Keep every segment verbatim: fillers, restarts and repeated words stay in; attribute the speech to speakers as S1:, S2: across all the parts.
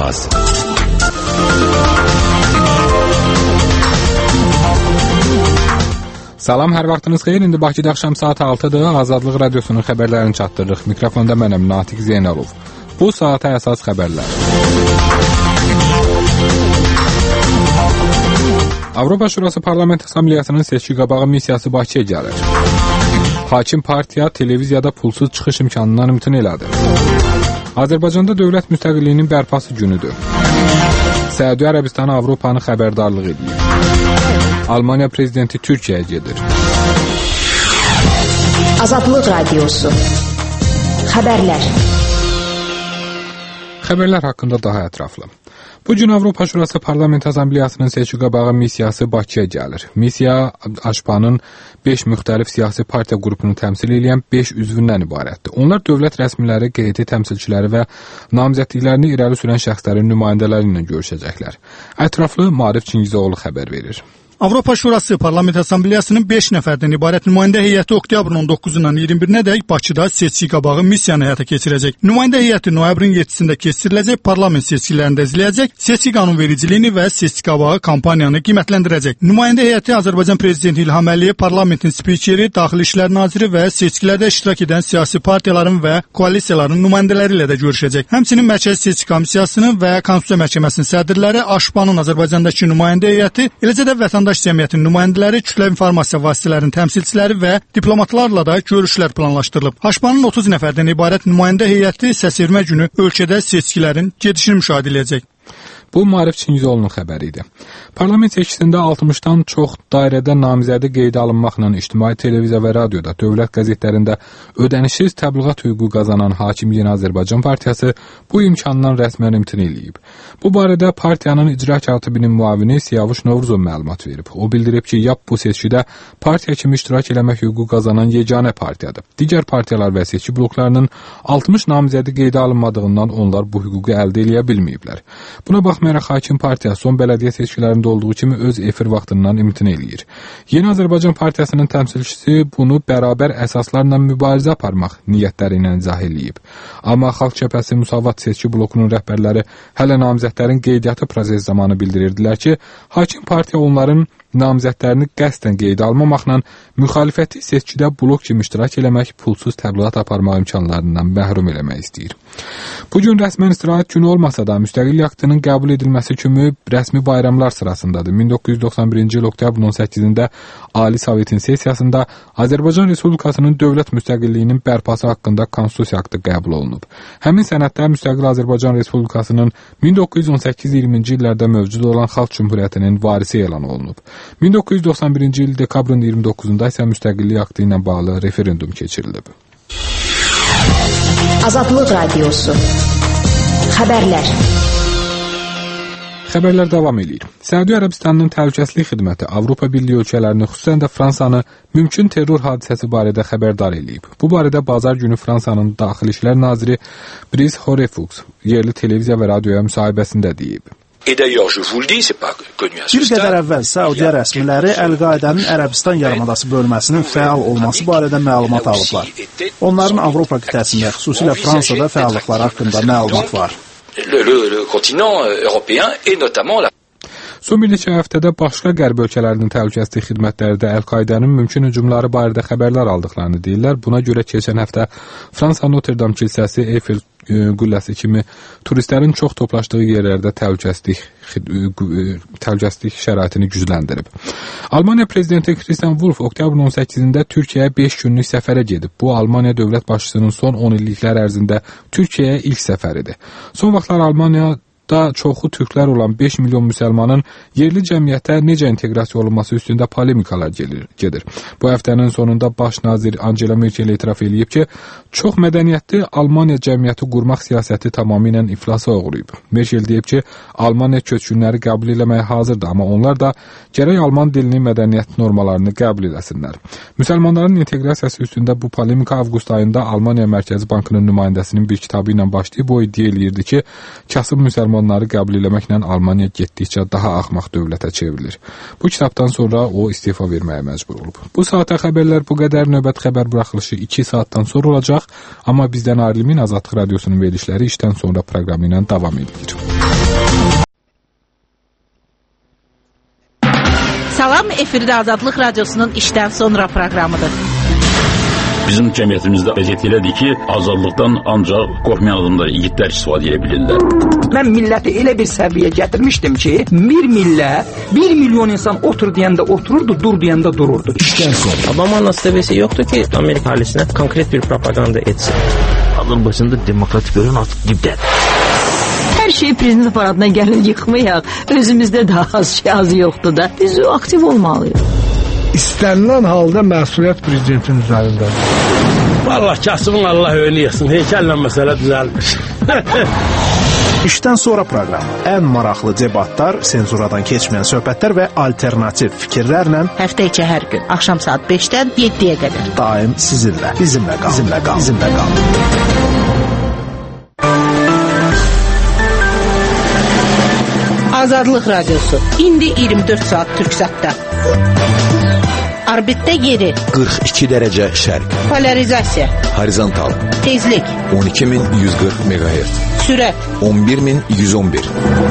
S1: Əsas.
S2: Salam, hər vaxtınız xeyir. İndi Bakıda axşam saat altıdır. Azadlıq Radiosunun xəbərlərini çatdırırıq. Mikrofonda mənəm Natiq Zeynalov. Bu saata əsas xəbərlər. Avropa Şurası Parlament Assambleyasının seçki qabağı missiyası Bakıya gəlir. Hakim partiya televiziyada pulsuz çıxış imkanından imtina elədi. Azərbaycanda dövlət müstəqilliyinin bərpası günüdür. Səudiyyə Ərəbistanı Avropanı xəbərdarlıq edir. Almaniya prezidenti Türkiyəyə gedir.
S3: Azadlıq Radiosu. Xəbərlər.
S2: Xəbərlər haqqında daha ətraflı. Bu gün Avropa Şurası Parlament Assambleyasının seçki qabağı missiyası Bakıya gəlir. Missiya Aşpanın beş müxtəlif siyasi partiya qrupunu təmsil edən beş üzvündən ibarətdir. Onlar dövlət rəsmiləri, qeydi təmsilçiləri və namizədliklərini irəli sürən şəxslərin nümayəndələri ilə görüşəcəklər. Ətraflı Maarif Çingizoğlu xəbər verir.
S4: Avropa Şurası Parlament Assambleyasının beş nəfərdən ibarət nümayəndə heyəti oktyabrın on doqquzundan iyirmi birinədək Bakıda seçki qabağı missiyanı həyata keçirəcək. Nümayəndə heyəti noyabrın yeddisində keçiriləcək parlament seçkilərində izləyəcək, seçki qanunvericiliyini və seçki qabağı kampaniyanı qiymətləndirəcək. Nümayəndə heyəti Azərbaycan Prezidenti İlham Əliyev, parlamentin spikeri, Daxili İşlər Naziri və seçkilərdə iştirak edən siyasi partiyaların və koalisiyaların nümayəndələri ilə də görüşəcək. Həmçinin Mərkəzi Seçki Komissiyasının və Konstitusiya Məhkəməsinin sədrləri, Aşpanın Azərbaycandakı nümayəndə heyəti, eləcə də vətəndaş Vətəndaş cəmiyyətinin nümayəndələri, kütləvi informasiya vasitələrinin təmsilçiləri və diplomatlarla da görüşlər planlaşdırılıb. Aşpanın otuz nəfərdən ibarət nümayəndə heyəti səsvermə günü ölkədə seçkilərin gedişini müşahidə edəcək.
S2: Bu Maarif Çingizoğlu'nun xəbəri idi. Parlament seçkisində altmışdan çox dairədə namizədi qeydə alınmaqla ictimai televiziya və radioda, dövlət qəzetlərində ödənişsiz təbliğat hüququ qazanan Hakim Yeni Azərbaycan Partiyası bu imkandan rəsmən imtina eləyib. Bu barədə partiyanın icra katibinin müavini Siyavuş Novruzov məlumat verib. O bildirib ki, YAP bu seçkidə partiya kimi iştirak eləmək hüququ qazanan yeganə partiyadır. Digər partiyalar və seçki bloklarının altmış namizədi qeydə alınmadığından onlar bu hüququ əldə eləyə bilməyiblər. Buna baxmayaraq Hakim Partiya son bələdiyyə seçkilərində olduğu kimi öz efir vaxtından imtina eləyir. Yeni Azərbaycan Partiyasının təmsilçisi bunu bərabər əsaslarla mübarizə aparmaq niyyətləri ilə izah eləyib. Amma Xalq Cəbhəsi Müsavat seçki blokunun rəhbərləri hələ namizədlərin qeydiyyatı proses zamanı bildirirdilər ki, Hakim Partiya onların namizədlərini qəsdən qeydə almamaqla müxalifəti seçkidə blok kimi iştirak eləmək, pulsuz təbliğat aparmaq imkanlarından məhrum eləmək istəyir. Bugün rəsmən istirahət günü olmasa da müstəqillik aktının qəbul edilməsi kimi rəsmi bayramlar sırasındadır. min doqquz yüz doxsan birinci il oktyabrın on səkkizində Ali Sovetin sessiyasında Azərbaycan Respublikasının dövlət müstəqilliyinin bərpası haqqında Konstitusiya aktı qəbul olunub. Həmin sənəddə müstəqil Azərbaycan Respublikasının min doqquz yüz on səkkiz iyirminci illərdə mövcud olan Xalq Cümhuriyyətinin varisi elan olunub. min doqquz yüz doxsan birinci il dekabrın iyirmi doqquzunda isə müstəqillik aktı ilə bağlı referendum keçirilib.
S3: Azadlıq Radiosu. Xəbərlər.
S2: Xəbərlər davam edir. Səudiyyə Ərəbistanının təhlükəsizlik xidməti Avropa Birliyi ölkələrini, xüsusən də Fransanı mümkün terror hadisəsi barədə xəbərdar eləyib. Bu barədə bazar günü Fransanın Daxili İşlər Naziri Brice Horefux yerli televiziya və radioya müsahibəsində deyib.
S5: Bir qədər əvvəl Səudiyyə rəsmiləri Əl-Qaidanın Ərəbistan yarımadası bölməsinin fəal olması barədə məlumat alıblar. Onların Avropa qitəsində, xüsusilə Fransada fəallıqları haqqında məlumat var.
S2: Son bir neçə həftədə başqa qərb ölkələrinin təhlükəsizlik xidmətləri də Əl-Qaidanın mümkün hücumları barədə xəbərlər aldıqlarını deyirlər. Buna görə keçən həftə Fransa Notre Dame kilsəsi, Eiffel qülləsi kimi turistlərin çox toplaşdığı yerlərdə təhlükəsizlik təhlükəsizlik şəraitini gücləndirib. Almaniya prezidenti Christian Wolff oktyabrın on səkkizində Türkiyəyə beş günlük səfərə gedib. Bu Almaniya dövlət başçısının son on illiklər ərzində Türkiyəyə ilk səfəridir. Son vaxtlar Almaniya da çoxu türklər olan beş milyon müsəlmanın yerli cəmiyyətə necə inteqrasiya olunması üstündə polemikalar gedir. gedir. Bu həftənin sonunda baş nazir Angela Merkel etiraf eləyib ki, çox mədəniyyətli Almaniya cəmiyyəti qurmaq siyasəti tamamilə iflasa uğrayıb. Merkel deyib ki, Almaniya köçkünləri qəbul eləməyə hazırdır, amma onlar da gərək Alman dilini, mədəniyyət normalarını qəbul eləsinlər. Müsəlmanların inteqrasiyası üstündə bu polemika avqust ayında Almaniya Mərkəzi Bankının nümayəndəsinin bir kitabı ilə başlayıb, o iddia eləyirdi ki, kasıb müsəlman onları qəbul eləməklə Almaniya getdikcə daha axmaq dövlətə çevrilir. Bu kitabdan sonra o istifa verməyə məcbur olub. Bu saata xəbərlər bu qədər. Növbət xəbər buraxılışı iki saatdan sonra olacaq. Amma bizdən ayrılmayın, Azadlıq Radiosunun verilişləri işdən sonra proqramı ilə davam edir.
S1: Salam, efirdə Azadlıq Radiosunun işdən sonra proqramıdır.
S6: Bizim cəmiyyətimizdə vəziyyət elədir ki, azadlıqdan ancaq qorxmayan adamlar, igidlər istifadə edə bilirlər.
S7: Mən milləti elə bir səviyyə gətirmişdim ki, bir millə, bir milyon insan otur deyəndə otururdu, dur deyəndə dururdu.
S8: İşdən sonra. Obama'nın səviyyəsi yoxdur ki, Amerika ailəsinə konkret bir propaganda etsin.
S9: Azərbaycanda demokratik görən artıq dibdədir.
S10: Hər şey prezident aparatına gəlin yıxmayaq. Özümüzdə daha az şey az yoxdur da. Biz aktiv olmalıyıq.
S11: İstənilən halda məsuliyyət prezidentin üzərindədir.
S12: Vallahi kasımın Allah önü yıxsın. Heykəllə məsələ düzəlmiş.
S5: İşdən sonra proqramı ən maraqlı debatlar, senzuradan keçməyən söhbətlər və alternativ fikirlərlə
S1: həftə içi hər gün axşam saat beşdən yeddiyə qədər
S5: daim sizinlə, bizimlə qal, bizimlə qal, bizimlə qal.
S1: Azadlıq Radiosu indi iyirmi dörd saat Türksatda. Orbitdə yeri
S9: qırx iki dərəcə şərq.
S1: Polarizasiya
S9: Horizontal
S1: tezlik
S9: on iki min yüz qırx meqahertz.
S1: Sürət
S9: on bir min yüz on bir.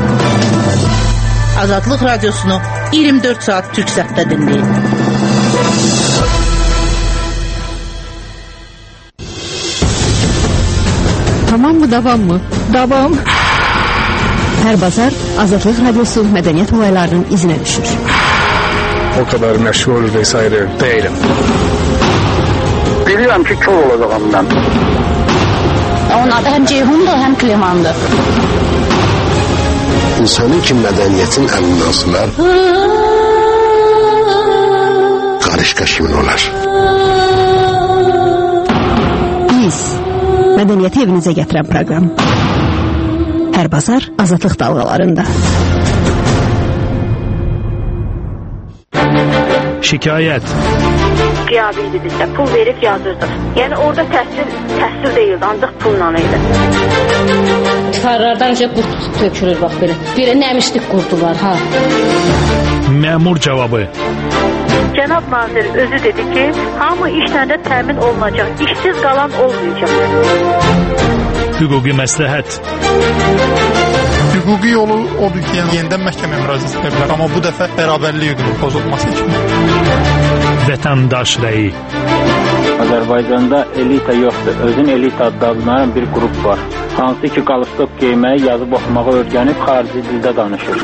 S1: Azadlıq Radiosunu iyirmi dörd saat Türksatda dinləyin.
S10: Tamam mı, davam mı? Davam. Hər bazar Azadlıq Radiosu mədəniyyət olaylarının izinə düşür.
S11: O kadar məşğul vesaire değilim.
S13: Bilirəm ki, kör olacağım mən.
S14: Onun adı həm Ceyhundur, həm Klimandır.
S15: İnsanın ki, mədəniyyətin əminasılar qarışqa kimin olar?
S10: Biz mədəniyyəti evinizə gətirən proqram. Hər bazar Azadlıq dalğalarında.
S16: Şikayət.
S17: Qiyabiydi bizdə, pul verib yazırdıq. Yəni orada təhsil, təhsil deyildi, ancaq pulla idi.
S18: Karlardan önce qurt tökülür bax belə. Belə nəmişlik qurdu var, ha.
S16: Məmur cavabı.
S17: Cənab nazir özü dedi ki, hamı işlərdə təmin olunacaq, işsiz qalan olmayacaq.
S16: Hüquqi məsləhət.
S4: Hüquqi yolu odur ki, yəni yenidən məhkəməyə müraciət edə bilər, amma bu dəfə bərabərlik hüququnun pozulması üçün.
S16: Vətəndaş rəyi.
S19: Azərbaycanda elita yoxdur, özün elita adlanan bir qrup var. Hansı ki, qalstok geyməyi, yazıb oxumağı öyrənib xarici dildə danışır.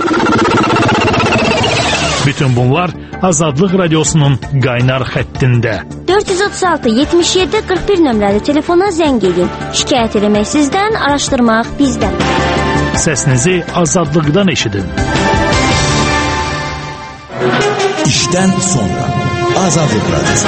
S16: Bütün bunlar Azadlıq Radiosunun qaynar xəttində.
S20: dörd yüz otuz altı yetmiş yeddi qırx bir nömrəli telefona zəng edin. Şikayət eləmək sizdən, araşdırmaq bizdən.
S16: Səsinizi azadlıqdan eşidin.
S9: İşdən sonra Azadlıq Radiosu.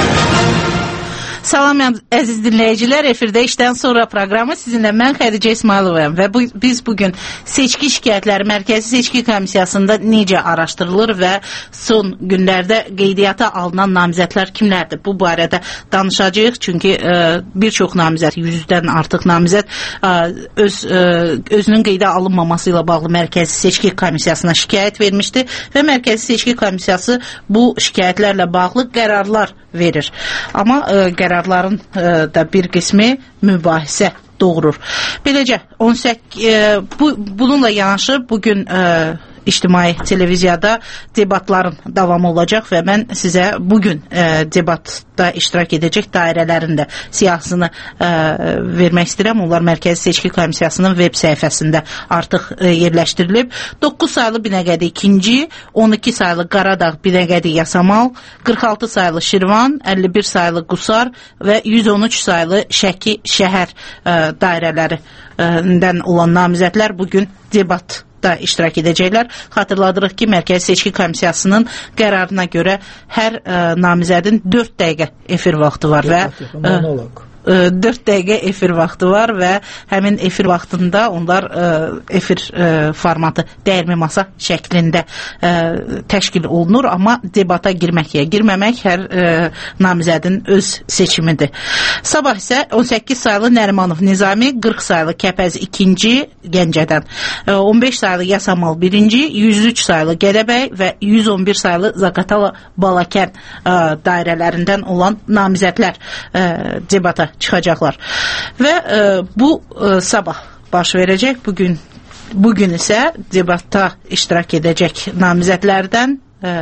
S1: Salam əziz dinləyicilər, efirdə işdən sonra proqramı sizinlə mən Xədicə İsmayılovayam və bu, biz bugün seçki şikayətləri Mərkəzi Seçki Komissiyasında necə araşdırılır və son günlərdə qeydiyyata alınan namizədlər kimlərdir? Bu barədə danışacağıq, çünki ə, bir çox namizəd, yüzdən artıq namizəd ə, öz, ə, özünün qeydə alınmaması ilə bağlı Mərkəzi Seçki Komissiyasına şikayət vermişdi və Mərkəzi Seçki Komissiyası bu şikayətlərlə bağlı qərarlar verir. Amma ə, qərarların ə, da bir qismi mübahisə doğurur. Beləcə on səkkiz ə, bu, bununla yanaşı bugün ə, ictimai televiziyada debatların davamı olacaq və mən sizə bugün ə, debatda iştirak edəcək dairələrin də siyahısını ə, vermək istəyirəm. Onlar Mərkəzi Seçki Komissiyasının web səhifəsində artıq ə, yerləşdirilib. doqquz saylı Binəqədi ikinci, on iki saylı Qaradağ Binəqədi Yasamal, qırx altı saylı Şirvan, əlli bir saylı Qusar və yüz on üç saylı Şəki şəhər ə, dairələrindən olan namizədlər bugün debat da iştirak edəcəklər. Xatırladırıq ki, Mərkəzi Seçki Komissiyasının qərarına görə hər ə, namizədin dörd dəqiqə efir vaxtı var və ə, dörd dəqiqə efir vaxtı var və həmin efir vaxtında onlar ə, efir ə, formatı dəyirmi masa şəklində ə, təşkil olunur, amma debata girmək ya girməmək hər ə, namizədin öz seçimidir. Sabah isə on səkkiz saylı Nərimanov Nizami, qırx saylı Kəpəz ikinci Gəncədən, on beş saylı Yasamal birinci, yüz üç saylı Gədəbəy və yüz on bir saylı Zaqatala Balakən ə, dairələrindən olan namizədlər ə, debata çıxacaqlar. Və ə, bu ə, sabah baş verəcək. Bugün bugün isə debatda iştirak edəcək namizədlərdən ə,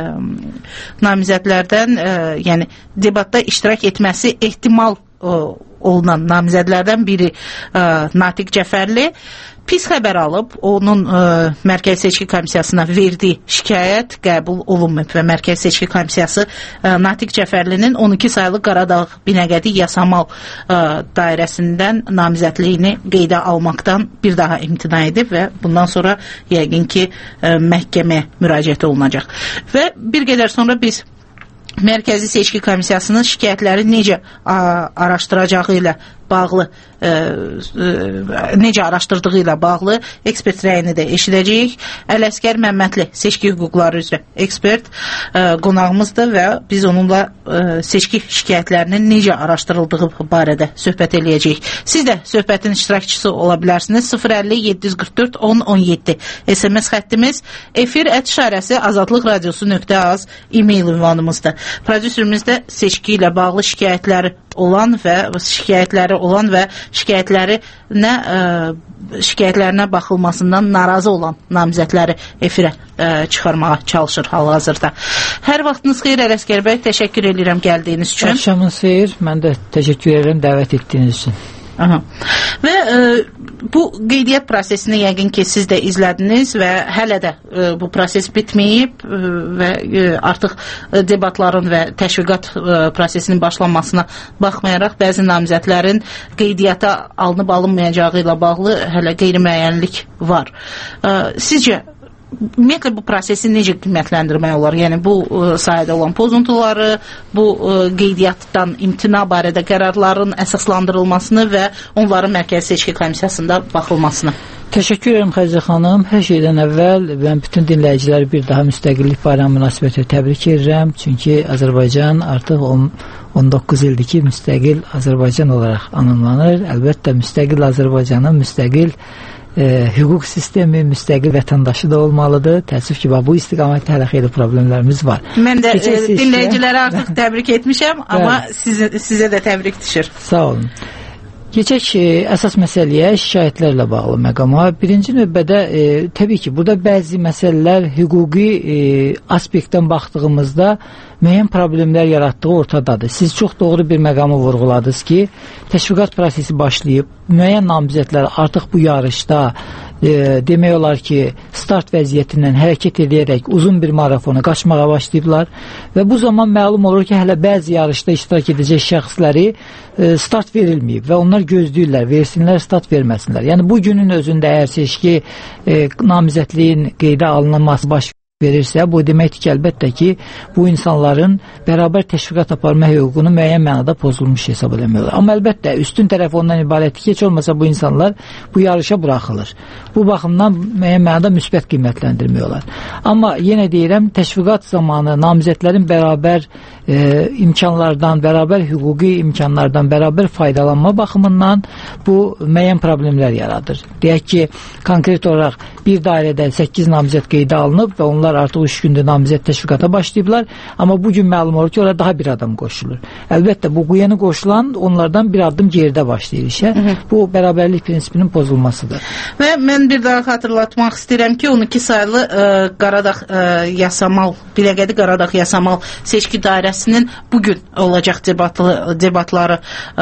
S1: namizədlərdən, ə, yəni debatda iştirak etməsi ehtimal ə, olunan namizədlərdən biri ə, Natiq Cəfərli pis xəbər alıb, onun ə, Mərkəzi Seçki Komissiyasına verdiyi şikayət qəbul olunmayıb və Mərkəzi Seçki Komissiyası ə, Natiq Cəfərlinin on iki saylı Qaradağ Binəqədi Yasamal ə, dairəsindən namizədliyini qeydə almaqdan bir daha imtina edib və bundan sonra yəqin ki ə, məhkəməyə müraciət olunacaq. Və bir qədər sonra biz Mərkəzi Seçki Komissiyasının şikayətləri necə ə, araşdıracağı ilə bağlı ə, ə, necə araşdırdığı ilə bağlı ekspert rəyini də eşidəcəyik. Ələsgər Məmmədli seçki hüquqları üzrə ekspert ə, qonağımızdır və biz onunla ə, seçki şikayətlərinin necə araşdırıldığı barədə söhbət eləyəcəyik. Siz də söhbətin iştirakçısı ola bilərsiniz. sıfır əlli yeddi yüz qırx dörd on on yeddi S M S xəttimiz, efir ət işarəsi azadlıq radiosu nöqtə az e-mail ünvanımızdır. Prodüserimiz də seçki ilə bağlı şikayətləri olan və şikayətləri olan və şikayətləri nə ə, şikayətlərinə baxılmasından narazı olan namizədləri efirə ə, çıxarmağa çalışır hal-hazırda. Hər vaxtınız xeyir Ələsgər bəy, təşəkkür edirəm gəldiyiniz üçün.
S13: Axşamınız xeyir, mən də təşəkkür edirəm dəvət etdiyiniz üçün.
S1: Aha. Və e, bu qeydiyyat prosesini yəqin ki siz də izlədiniz və hələ də e, bu proses bitməyib e, və e, artıq e, debatların və təşviqat e, prosesinin başlanmasına baxmayaraq bəzi namizədlərin qeydiyyata alınıb alınmayacağı ilə bağlı hələ qeyri-müəyyənlik var. E, sizcə ümumiyyətlə bu prosesi necə qiymətləndirmək olar? Yəni bu ə, sayədə olan pozuntuları, bu ə, qeydiyyatdan imtina barədə qərarların əsaslandırılmasını və onların Mərkəzi Seçki Komissiyasında baxılmasını.
S13: Təşəkkür edirəm Xədicə xanım. Hər şeydən əvvəl mən bütün dinləyiciləri bir daha müstəqillik bayramı münasibətilə təbrik edirəm. Çünki Azərbaycan artıq on doqquz ildir ki, müstəqil Azərbaycan olaraq anımlanır. Əlbəttə müstəqil Azərbaycanın müstəqil E, hüquq sistemi, müstəqil vətəndaşı da olmalıdır. Təəssüf ki, bu istiqamətdə hələ xeyli problemlərimiz var.
S1: Mən də e, dinləyiciləri artıq təbrik etmişəm, amma sizə, sizə də təbrik düşür.
S13: Sağ olun. Keçək e, əsas məsələyə, şikayətlərlə bağlı məqama. Birinci növbədə e, təbii ki, burada bəzi məsələlər hüquqi e, aspektdən baxdığımızda müəyyən problemlər yaratdığı ortadadır. Siz çox doğru bir məqamı vurğuladınız ki, təşviqat prosesi başlayıb, müəyyən namizədlər artıq bu yarışda e, demək olar ki, start vəziyyətindən hərəkət edərək uzun bir marafona qaçmağa başlayıblar və bu zaman məlum olur ki, hələ bəzi yarışda iştirak edəcək şəxsləri e, start verilməyib və onlar gözləyirlər, versinlər, start verməsinlər. Yəni, bu günün özündə əgər seçki e, namizədliyin qeydə alınması baş verirsə, bu deməkdir ki, əlbəttə ki, bu insanların bərabər təşviqat aparma hüququnu müəyyən mənada pozulmuş hesab edilmiyorlar. Amma əlbəttə, üstün tərəf ondan ibarətdir ki, heç olmasa bu insanlar bu yarışa buraxılır. Bu baxımdan müəyyən mənada müsbət qiymətləndirmiyorlar. Amma yenə deyirəm, təşviqat zamanı namizədlərin bərabər e, imkanlardan, bərabər hüquqi imkanlardan, bərabər faydalanma baxımından bu müəyyən problemlər yaradır. Deyək ki, konkret olaraq bir dairədə səkkiz namizəd qeydə alınıb və onlar artıq üç gündür namizəd təşviqata başlayıblar, amma bugün məlum olur ki, orada daha bir adam qoşulur. Əlbəttə, bu yeni qoşulan onlardan bir addım geridə başlayır işə. Hı -hı. Bu, bərabərlik prinsipinin pozulmasıdır.
S1: Və mən bir daha xatırlatmaq istəyirəm ki, on iki saylı ə, Qaradağ ə, Yasamal, Binəqədi Qaradağ Yasamal seçki dairəsinin bugün olacaq debatlı, debatları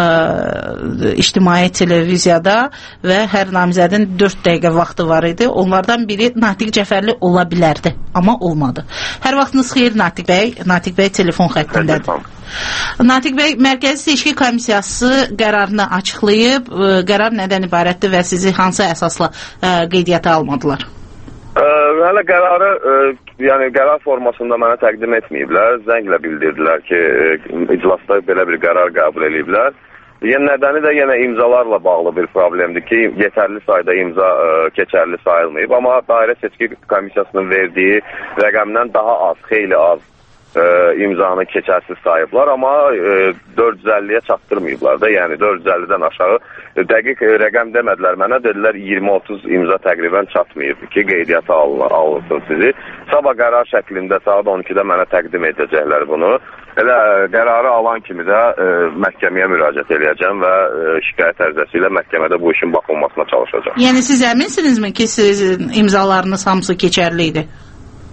S1: ə, ictimai televiziyada və hər namizədin dörd dəqiqə vaxtı var idi. Onlardan biri Natiq Cəfərli ola bilərdi, amma olmadı. Hər vaxtınız xeyir Natiq bəy. Natiq bəy telefon xəttindədir. Natiq bəy, Mərkəzi Seçki Komissiyası qərarını açıqlayıb, qərar nədən ibarətdir və sizi hansı əsasla ə, qeydiyyata almadılar?
S21: Ə, hələ qərarı, ə, yəni qərar formasında mənə təqdim etməyiblər. Zənglə bildirdilər ki, ə, iclasda belə bir qərar qəbul ediblər. Yəni nədəni də yenə imzalarla bağlı bir problemdir ki, yetərli sayda imza ə, keçərli sayılmayıb, amma Dairə Seçki Komissiyasının verdiyi rəqəmdən daha az, xeyli az ə, imzanı keçərsiz sayıblar, amma ə, dörd yüz əlliyə çatdırmayıblar da, yəni dörd yüz əllidən aşağı ə, dəqiq ə, rəqəm demədilər mənə, dedilər iyirmi otuz imza təqribən çatmayıb ki, qeydiyyata alınsın sizi. Sabah qərar şəklində saat on ikidə mənə təqdim edəcəklər bunu. Elə qərarı alan kimi də ə, məhkəməyə müraciət edəcəm və ə, şikayət ərizəsi ilə məhkəmədə bu işin baxılmasına çalışacağım.
S1: Yəni siz əminsinizmi ki, sizin imzalarınız hamısı keçərli idi?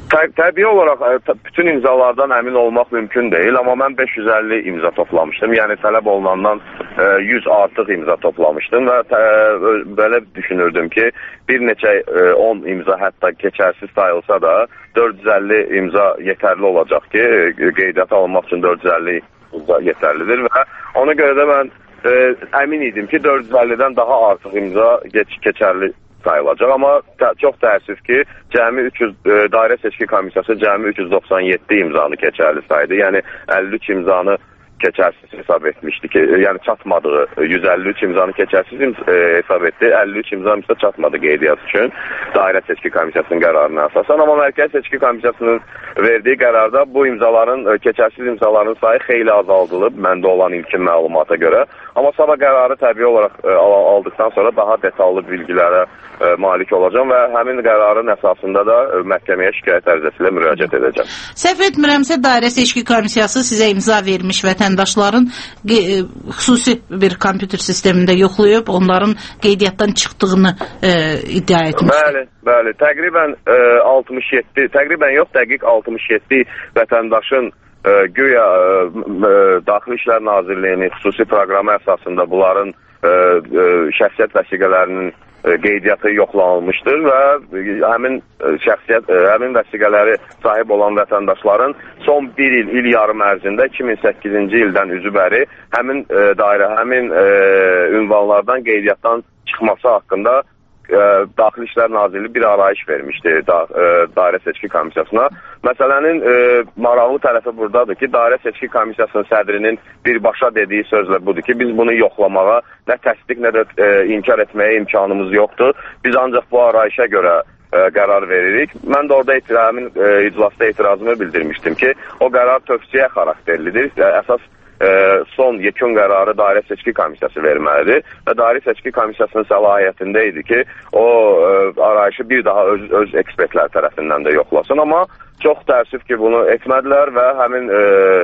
S21: Tə- təbii olaraq bütün imzalardan əmin olmaq mümkün deyil, amma mən beş yüz əlli imza toplamışdım. Yəni tələb olunandan yüz artıq imza toplamışdım və tə- belə düşünürdüm ki, bir neçə on imza hətta keçərsiz sayılsa da dörd yüz əlli imza yetərli olacaq ki, qeydiyyata alınmaq üçün dörd yüz əlli imza yetərlidir və ona görə də mən e, əmin idim ki, dörd yüz əllidən daha artıq imza geç, keçərli sayılacaq, amma tə, çox təəssüf ki, cəmi üç yüz e, dairə seçki komissiyası cəmi üç yüz doxsan yeddi imzanı keçərli saydı. Yəni əlli üç imzanı keçərsiz hesab etmişdi ki, yəni çatmadığı yüz əlli üç imzanı keçərsiz e, hesab etdi. əlli üç imzam isə çatmadı qeydiyyat üçün dairə seçki komissiyasının qərarına əsasən. Amma Mərkəzi Seçki Komissiyasının verdiyi qərarda bu imzaların, e, keçərsiz imzaların sayı xeyli azaldılıb, məndə olan ilkin məlumata görə. Amma sabah qərarı təbii olaraq e, aldıqdan sonra daha detallı bilgilərə e, malik olacağım və həmin qərarın əsasında da e, məhkəməyə şikayət ərizəsilə müraciət edəcəm.
S1: Səhv etmirəmsə, dairə seçki komissiyası sizə imza vermiş vətəndaşların e, xüsusi bir kompüter sistemində yoxlayıb, onların qeydiyyatdan çıxdığını e, iddia etmiş.
S21: Bəli, bəli. Təqribən e, altmış yeddi, təqribən yox, dəqiq altmış yeddi vətəndaşın e, güya e, Daxili İşlər Nazirliyinin xüsusi proqramı əsasında bunların e, e, şəxsiyyət vəsiqələrinin e, qeydiyyatı yoxlanılmışdır və həmin şəxsiyyət, e, həmin vəsiqələri sahib olan vətəndaşların son bir il, il yarım ərzində iki min səkkizinci ildən üzü bəri həmin e, dairə, həmin e, ünvanlardan qeydiyyatdan çıxması haqqında Daxili İşlər Nazirliyi bir arayış vermişdi da, e, Dairə Seçki Komissiyasına. Məsələnin e, maraqlı tərəfi buradadır ki, Dairə Seçki Komissiyasının sədrinin birbaşa dediyi sözlə budur ki, biz bunu yoxlamağa nə təsdiq, nə də e, inkar etməyə imkanımız yoxdur. Biz ancaq bu arayışa görə e, qərar veririk. Mən də orada etirazımın, e, iclasda etirazımı bildirmişdim ki, o qərar tövsiyə xarakterlidir. E, əsas E, son yekun qərarı Dairə Seçki Komissiyası verməlidir və Dairə Seçki Komissiyasının səlahiyyətində idi ki, o e, arayışı bir daha öz, öz ekspertlər tərəfindən də yoxlasın, amma çox təəssüf ki, bunu etmədilər və həmin e,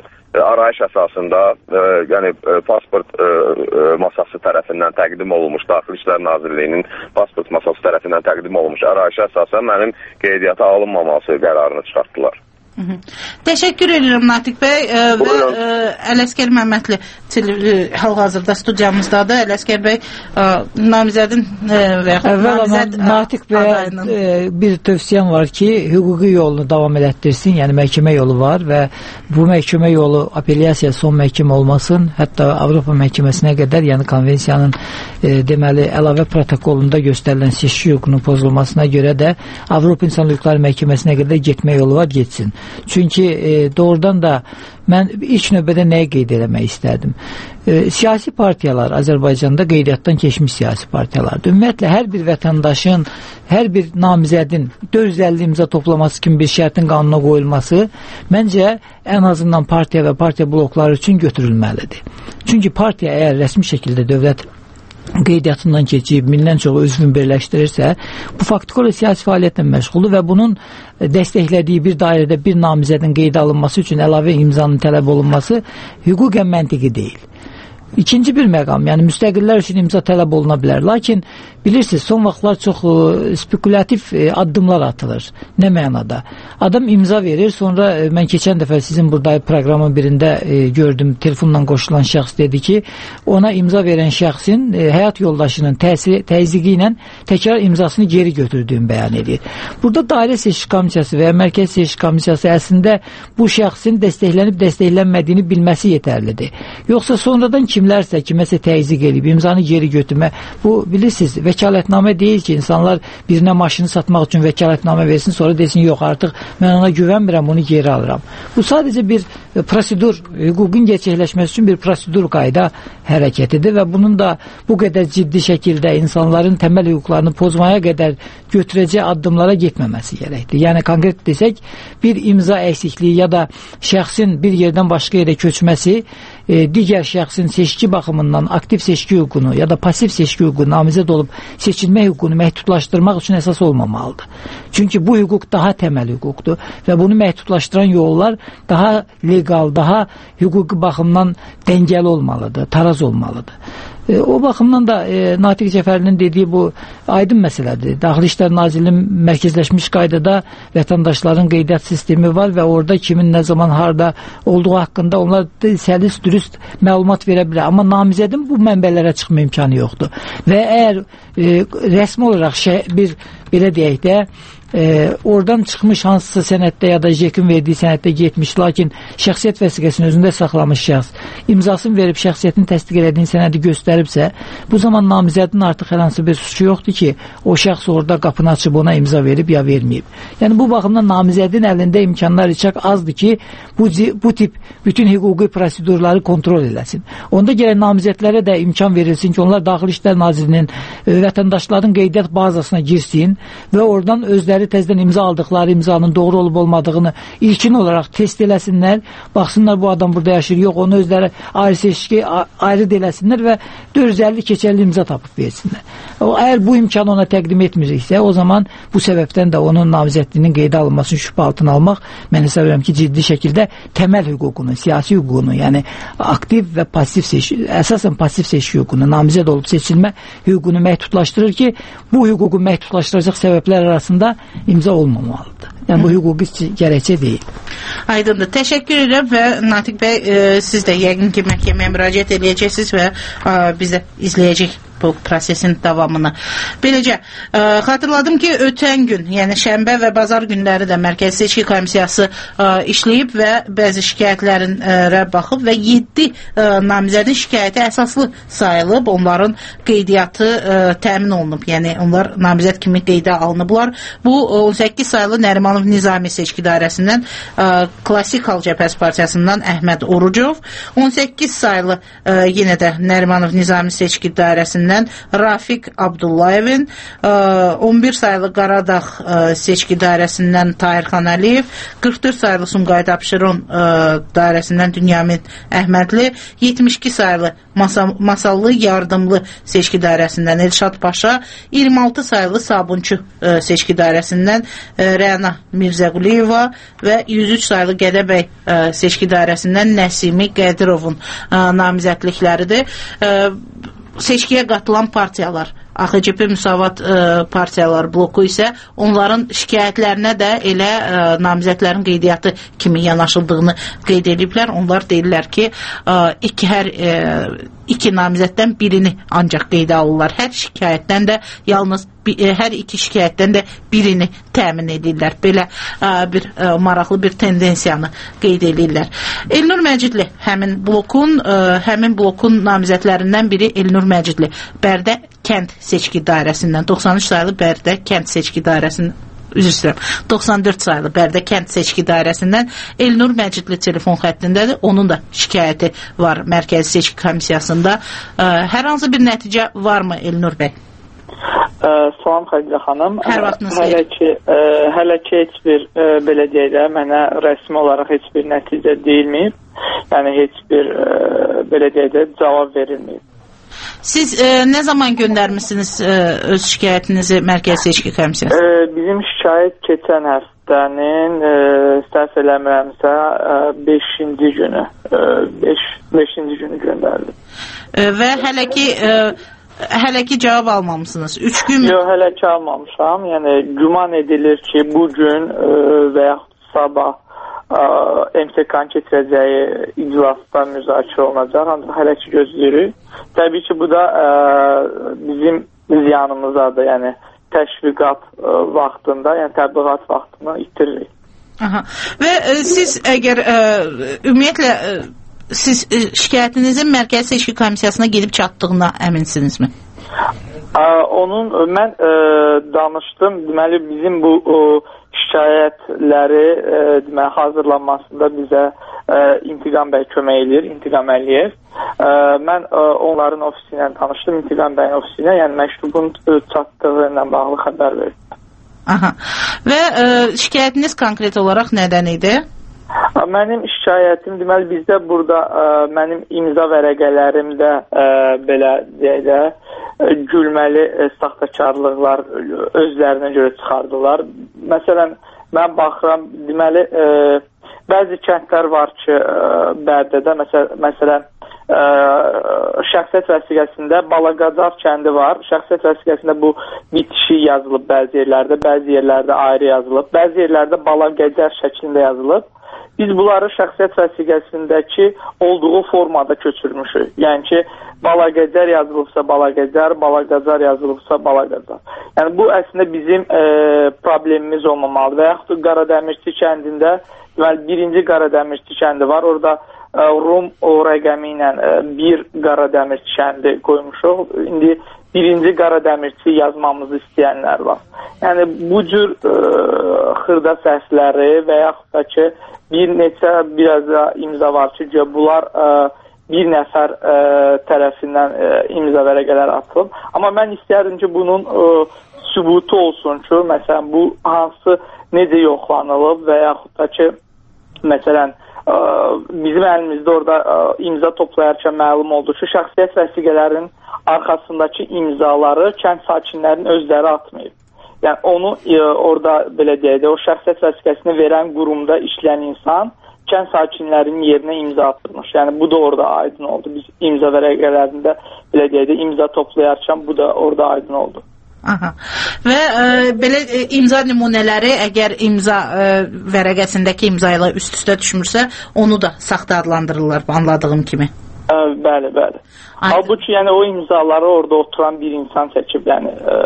S21: arayış əsasında e, yəni e, pasport e, e, masası tərəfindən təqdim olunmuş, Daxili İşlər Nazirliyinin pasport masası tərəfindən təqdim olunmuş arayışa əsasən mənim qeydiyyata alınmaması qərarını çıxartdılar.
S1: Hı -hı. Təşəkkür edirəm Natiq bəy e, və e, Ələsgər Məmmədli hal-hazırda studiyamızdadır. Ələsgər bəy e, namizədin e, və
S13: namizəd Natiq bəy e, bir tövsiyəm var ki, hüquqi yolunu davam elətdirsin, yəni məhkəmə yolu var və bu məhkəmə yolu apellyasiya son məhkəmə olmasın, hətta Avropa məhkəməsinə qədər, yəni konvensiyanın e, deməli əlavə protokolunda göstərilən seçki hüququnun pozulmasına görə də Avropa İnsan Hüquqları Məhkəməsinə qədər getmə yolu var, getsin. Çünki e, doğrudan da mən ilk növbədə nəyə qeyd eləmək istədim? E, siyasi partiyalar Azərbaycanda qeydiyyatdan keçmiş siyasi partiyalardır. Ümumiyyətlə, hər bir vətəndaşın, hər bir namizədin dörd yüz əlli imza toplaması kimi bir şərtin qanuna qoyulması məncə ən azından partiya və partiya blokları üçün götürülməlidir. Çünki partiya əgər rəsmi şəkildə dövlət qeydiyyatından keçib, mindən çox üzvün birləşdirirsə, bu faktiki olaraq siyasi fəaliyyətlə məşğuldur və bunun dəstəklədiyi bir dairədə bir namizədin qeydə alınması üçün əlavə imzanın tələb olunması hüquqən məntiqi deyil. İkinci bir məqam, yəni müstəqillər üçün imza tələb oluna bilər. Lakin bilirsiniz, son vaxtlar çox e, spekulativ e, addımlar atılır. Nə mənada? Adam imza verir, sonra e, mən keçən dəfə sizin burada proqramın birində e, gördüm, telefonla qoşulan şəxs dedi ki, ona imza verən şəxsin e, həyat yoldaşının təsiri, təzyiqi ilə təkrar imzasını geri götürdüyünü bəyan edir. Burada Dairə Seçki Komissiyası və ya Mərkəzi Seçki Komissiyası əslində bu şəxsin dəstəklənib dəstəklənmədiyini bilməsi yetərlidir. Yoxsa sonradan kimlərsə, kiməsə təzyiq edib imzanı geri götürmə, bu bilirsiniz, vəkalətnamə deyil ki, insanlar birinə maşını satmaq üçün vəkalətnamə versin, sonra desin, yox, artıq mən ona güvənmirəm, bunu geri alıram. Bu sadəcə bir prosedur, hüququn gerçəkləşməsi üçün bir prosedur qayda hərəkətidir və bunun da bu qədər ciddi şəkildə insanların təməl hüquqlarını pozmaya qədər götürəcək addımlara getməməsi gərəkdir. Yəni, konkret desək, bir imza əksikliyi ya da şəxsin bir yerdən başqa yerə köçməsi e, digər şəxsin seçki baxımından aktiv seçki hüququnu ya da pasiv seçki hüququnu, namizəd olub seçilmə hüququnu məhdudlaşdırmaq üçün əsas olmamalıdır. Çünki bu hüquq daha təməl hüquqdur və bunu məhdudlaşdıran yollar daha legal, daha hüquqi baxımdan dəngəli olmalıdır, taraz olmalıdır. E, o baxımdan da e, Natiq Cəfərlinin dediyi bu aydın məsələdir. Daxili İşlər Nazirliyinin mərkəzləşmiş qaydada vətəndaşların qeydiyyat sistemi var və orada kimin nə zaman harda olduğu haqqında onlar səlis dürüst məlumat verə bilər. Amma namizədin bu mənbələrə çıxma imkanı yoxdur. Və əgər e, rəsmi olaraq şey, bir belə deyək də Ee, oradan çıxmış hansısa sənəddə ya da JEK-in verdiyi sənəddə getmiş, lakin şəxsiyyət vəsiqəsini özündə saxlamış şəxs imzasını verib şəxsiyyətini təsdiq elədiyin sənədi göstəribsə, bu zaman namizədin artıq hər hansı bir suçu yoxdur ki, o şəxs orada qapını açıb ona imza verib ya verməyib. Yəni bu baxımdan namizədin əlində imkanlar içək azdır ki, bu, bu tip bütün hüquqi prosedurları kontrol eləsin. Onda gələn namizədlərə də imkan verilsin ki, onlar Daxili İşlər Nazirliyinin e, vətəndaşların qeydiyyat bazasına girsin və oradan özləri təzədən imza aldıqları imzanın doğru olub olmadığını ilkin olaraq test eləsinlər, baxsınlar bu adam burada yaşayır, yox, onu özləri ayrı seçki, ayrı deləsinlər və dörd yüz əlli keçərli imza tapıb versinlər. O, əgər bu imkanı ona təqdim etmiriksə, o zaman bu səbəbdən də onun namizədliyinin qeydə alınmasını şübhə altına almaq, mən hesab edirəm ki, ciddi şəkildə təməl hüququnu, siyasi hüququnu, yəni aktiv və pasiv seçki, əsasən pasiv seçki hüququnu, namizəd olub seçilmə hüququnu məhdudlaşdırır ki, bu hüququ məhdudlaşdıracaq səbəblər arasında imza olmamalıdır. Yəni bu hüquqi gərəkçə deyil.
S1: Aydındır. Təşəkkür edirəm və Natiq bəy, e, siz də yəqin ki, məhkəməyə müraciət edəcəksiniz və e, biz də izləyəcək bu prosesin davamını. Beləcə, ə, xatırladım ki, ötən gün, yəni şənbə və bazar günləri də Mərkəzi Seçki Komissiyası ə, işləyib və bəzi şikayətlərə baxıb və yeddi namizədin şikayəti əsaslı sayılıb, onların qeydiyyatı ə, təmin olunub. Yəni, onlar namizəd kimi qeydə alınıblar. Bu, on səkkiz sayılı Nərimanov Nizami Seçki Dairəsindən, ə, Klassik Xalq Cəbhəsi Partiyasından Əhməd Orucov, on səkkiz sayılı ə, yenə də Nərimanov Nizami Seçki Dairəsindən Rafiq Abdullayevin, on bir sayılı Qaradağ Seçki Dairəsindən Tahirxan Əliyev, qırx dörd sayılı Sumqayıt Abşeron Dairəsindən Dünyamin Əhmədli, yetmiş iki sayılı Masallı Yardımlı Seçki Dairəsindən Elşad Paşa, iyirmi altı sayılı Sabunçu Seçki Dairəsindən Rəna Mirzəquliyeva və yüz üç sayılı Qədəbəy Seçki Dairəsindən Nəsimi Qədirovun namizədlikləridir. Seçkiyə qatılan partiyalar, A X C P Müsavat ə, partiyalar bloku isə onların şikayətlərinə də elə ə, namizədlərin qeydiyyatı kimi yanaşıldığını qeyd ediblər. Onlar deyirlər ki, ə, iki, hər, ə, iki namizəddən birini ancaq qeydə alırlar. Hər şikayətdən də yalnız hər iki şikayətdən də birini təmin edirlər. Belə ə, bir ə, maraqlı bir tendensiyanı qeyd edirlər. Elnur Məcidli həmin blokun ə, həmin blokun namizədlərindən biri Elnur Məcidli. Bərdə kənd seçki dairəsindən doxsan üç sayılı Bərdə kənd seçki dairəsindən üzr istəyirəm. doxsan dörd sayılı Bərdə kənd seçki dairəsindən Elnur Məcidli telefon xəttindədir. Onun da şikayəti var Mərkəzi Seçki Komissiyasında. Ə, hər hansı bir nəticə varmı Elnur bəy?
S3: Ə, salam Xədicə xanım.
S1: Hər vaxtınız
S3: hələ ki, ə, hələ ki heç bir ə, belə deyək də mənə rəsmi olaraq heç bir nəticə deyilməyib. Yəni heç bir ə, belə deyək də cavab verilməyib.
S1: Siz e, nə zaman göndərmişsiniz e, öz şikayətinizi Mərkəzi Seçki Komissiyasına?
S3: E, bizim şikayət keçən həftənin e, səhv eləmirəmsə beşinci günü e, beşinci günü göndərildi.
S1: E, və hələ ki e, hələ ki cavab almamışsınız. üç gün
S3: Yox, hələ ki almamışam. Yəni güman edilir ki, bu gün e, və yaxud sabah M S K-nın keçirəcəyi iclasda müzakirə olunacaq, ancaq hələ ki gözləyirik. Təbii ki, bu da ə, bizim ziyanımızadır, yəni təşviqat ə, vaxtında, yəni təbliğat vaxtını itiririk.
S1: Aha. Və ə, siz əgər ə, ümumiyyətlə ə, siz ə, şikayətinizin Mərkəzi Seçki Komissiyasına gedib çatdığına əminsinizmi?
S3: Ə, onun mən ə, danışdım, deməli bizim bu ə, şikayətləri e, deməli, hazırlanmasında bizə e, İntiqam bəy kömək edir, İntiqam Əliyev. E, mən e, onların ofisi ilə tanışdım, İntiqam bəyin ofisi ilə, yəni məktubun çatdığı ilə bağlı xəbər verdim.
S1: Aha. Və e, şikayətiniz konkret olaraq nədən idi?
S3: Mənim şikayətim, deməli, bizdə burada ə, mənim imza vərəqələrimdə ə, belə deyək də gülməli ə, saxtakarlıqlar özlərinə görə çıxardılar. Məsələn, mən baxıram, deməli, ə, bəzi kəndlər var ki, ə, Bərdədə, məsəl, məsələn, Ə, şəxsiyyət vəsiqəsində Balaqacar kəndi var. Şəxsiyyət vəsiqəsində bu bitişik yazılıb bəzi yerlərdə, bəzi yerlərdə ayrı yazılıb, bəzi yerlərdə Balaqacar şəklində yazılıb. Biz bunları şəxsiyyət vəsiqəsindəki olduğu formada köçürmüşük. Yəni ki, Balaqacar yazılıbsa Balaqacar, Balaqacar yazılıbsa Balaqacar. Yəni bu əslində bizim e, problemimiz olmamalıdır. Və yaxud da Qaradəmirçi kəndində, deməli birinci Qaradəmirçi kəndi var. Orada e, Rum o rəqəmi ilə e, bir Qaradəmirçi kəndi qoymuşuq. İndi birinci Qaradəmirçi yazmamızı istəyənlər var. Yəni bu cür e, xırda səhvləri və yaxud da ki, bir neçə biraz da imza var ki, bunlar e, bir nəfər e, tərəfindən e, imza vərəqələr atılıb. Amma mən istəyərdim ki, bunun e, sübutu olsun ki, məsələn, bu hansı necə yoxlanılıb və yaxud da ki, məsələn, e, bizim əlimizdə orada e, imza toplayarkən məlum oldu ki, şəxsiyyət vəsiqələrinin arxasındakı imzaları kənd sakinlərinin özləri atmayıb. Yəni onu e, orada belə deyək də, o şəxsiyyət vəsiqəsini verən qurumda işləyən insan kənd sakinlərinin yerinə imza atırmış. Yəni bu da orada aydın oldu. Biz imza vərəqələrində belə deyək də, imza toplayarkən bu da orada aydın oldu.
S1: Aha. Və e, belə e, imza nümunələri əgər imza e, vərəqəsindəki imza ilə üst-üstə düşmürsə, onu da saxta adlandırırlar, anladığım kimi.
S3: Ə, bəli, bəli. Halbuki yəni o imzaları orada oturan bir insan çəkib, yəni ə,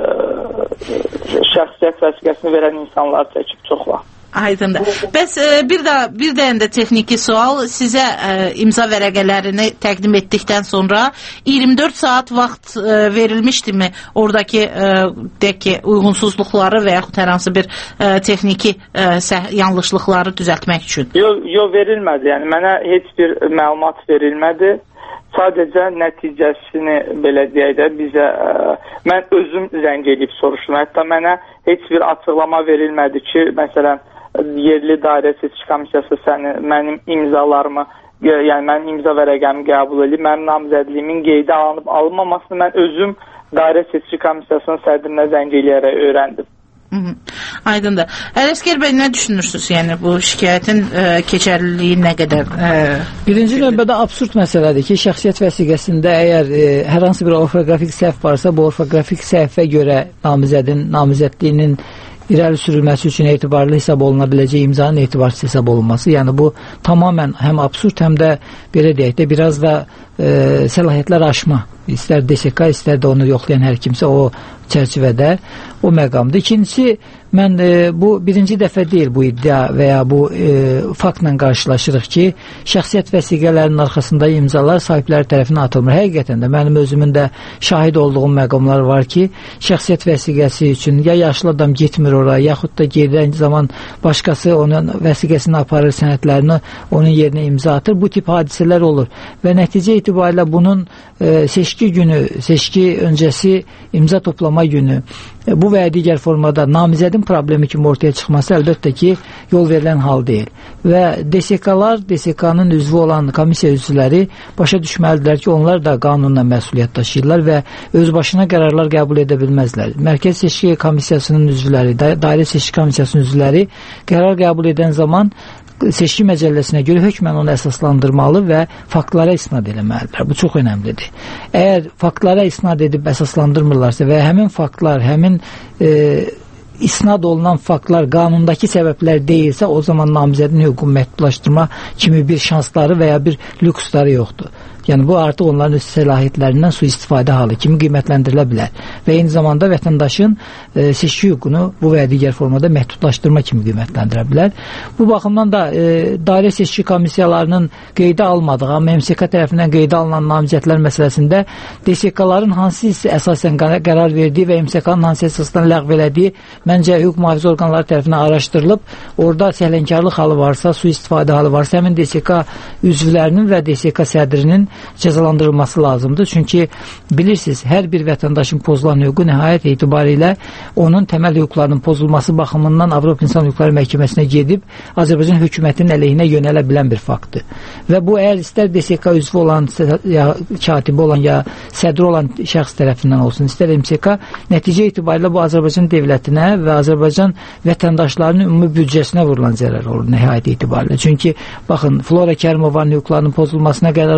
S3: şəxsiyyət vəsiqəsini verən insanlar çəkib çoxlar.
S1: Aydındır. Bəs ə, bir də bir dənə də texniki sual, sizə ə, imza vərəqələrini təqdim etdikdən sonra iyirmi dörd saat vaxt ə, verilmişdimi oradakı ə, deyək ki, uyğunsuzluqları və yaxud hər hansı bir ə, texniki ə, səh- yanlışlıqları düzəltmək üçün?
S3: Yox, yox verilmədi. Yəni mənə heç bir məlumat verilmədi. Sadəcə nəticəsini belə deyək də bizə, ə, mən özüm zəng edib soruşdum. Hətta mənə heç bir açıqlama verilmədi ki, məsələn, yerli dairə seçki komissiyası səni, mənim imzalarımı, yəni mənim imza vərəqəmi qəbul edib, mənim namizədliyimin qeydə alınıb alınmamasını mən özüm dairə seçki komissiyasının sədrinə zəng eləyərək öyrəndim.
S1: Hı -hı. Aydındır. Ələsgər bəy, nə düşünürsünüz? Yəni bu şikayətin ə, keçərliliyi nə qədər? Ə,
S13: Birinci növbədə absurd məsələdir ki, şəxsiyyət vəsiqəsində əgər ə, hər hansı bir orfoqrafik səhv varsa, bu orfoqrafik səhvə görə namizədin namizədliyinin irəli sürülməsi üçün etibarlı hesab oluna biləcək imzanın etibarsız hesab olunması. Yəni bu tamamən həm absurd, həm də belə deyək də biraz da ə, səlahiyyətlər aşma. İstər D S K, istər də onu yoxlayan hər kimsə o çərçivədə, o məqamda. İkincisi, mən e, bu birinci dəfə deyil bu iddia və ya bu e, faktla qarşılaşırıq ki, şəxsiyyət vəsiqələrinin arxasında imzalar sahibləri tərəfindən atılmır. Həqiqətən də mənim özümün də şahid olduğum məqamlar var ki, şəxsiyyət vəsiqəsi üçün ya yaşlı adam getmir oraya, yaxud da gedən zaman başqası onun vəsiqəsini aparır, sənədlərini onun yerinə imza atır. Bu tip hadisələr olur və nəticə itibarilə bunun e, seçki günü, seçki öncəsi imza toplama günü bu və ya digər formada namizədin problemi kimi ortaya çıxması əlbəttə ki, yol verilən hal deyil. Və D S K-lar, D S K-nın üzvü olan komissiya üzvləri başa düşməlidirlər ki, onlar da qanunla məsuliyyət daşıyırlar və öz başına qərarlar qəbul edə bilməzlər. Mərkəz Seçki Komissiyasının üzvləri, dairə seçki komissiyasının üzvləri qərar qəbul edən zaman seçki məcəlləsinə görə hökmən onu əsaslandırmalı və faktlara isnad eləməlidirlər. Bu çox önəmlidir. Əgər faktlara isnad edib əsaslandırmırlarsa və həmin faktlar, həmin e, isnad olunan faktlar qanundakı səbəblər deyilsə, o zaman namizədin hüququnu məhdudlaşdırma kimi bir şansları və ya bir lüksləri yoxdur. Yəni bu artıq onların öz səlahiyyətlərindən sui-istifadə halı kimi qiymətləndirilə bilər və eyni zamanda vətəndaşın e, seçki hüququnu bu və ya digər formada məhdudlaşdırma kimi qiymətləndirə bilər. Bu baxımdan da e, dairə seçki komissiyalarının qeydə almadığı, amma M S K tərəfindən qeydə alınan namizədlər məsələsində D S K-ların hansı hissə əsasən qərar verdiyi və M S K-nın hansı əsasdan ləğv elədiyi məncə hüquq mühafizə orqanları tərəfindən araşdırılıb, orada səhlənkarlıq halı varsa, sui-istifadə halı varsa, həmin D S K üzvlərinin və D S K sədrinin cəzalandırılması lazımdır. Çünki bilirsiniz, hər bir vətəndaşın pozulan hüququ nəhayət etibarilə onun təməl hüquqlarının pozulması baxımından Avropa İnsan Hüquqları Məhkəməsinə gedib Azərbaycan hökumətinin əleyhinə yönələ bilən bir faktdır. Və bu əgər istər D S K üzvü olan, ya katibi olan, ya sədri olan şəxs tərəfindən olsun, istər M S K, nəticə etibarilə bu Azərbaycan dövlətinə və Azərbaycan vətəndaşlarının ümumi büdcəsinə vurulan zərər olur nəhayət etibarilə. Çünki baxın, Flora Kərimovanın hüquqlarının pozulmasına qərar verildi və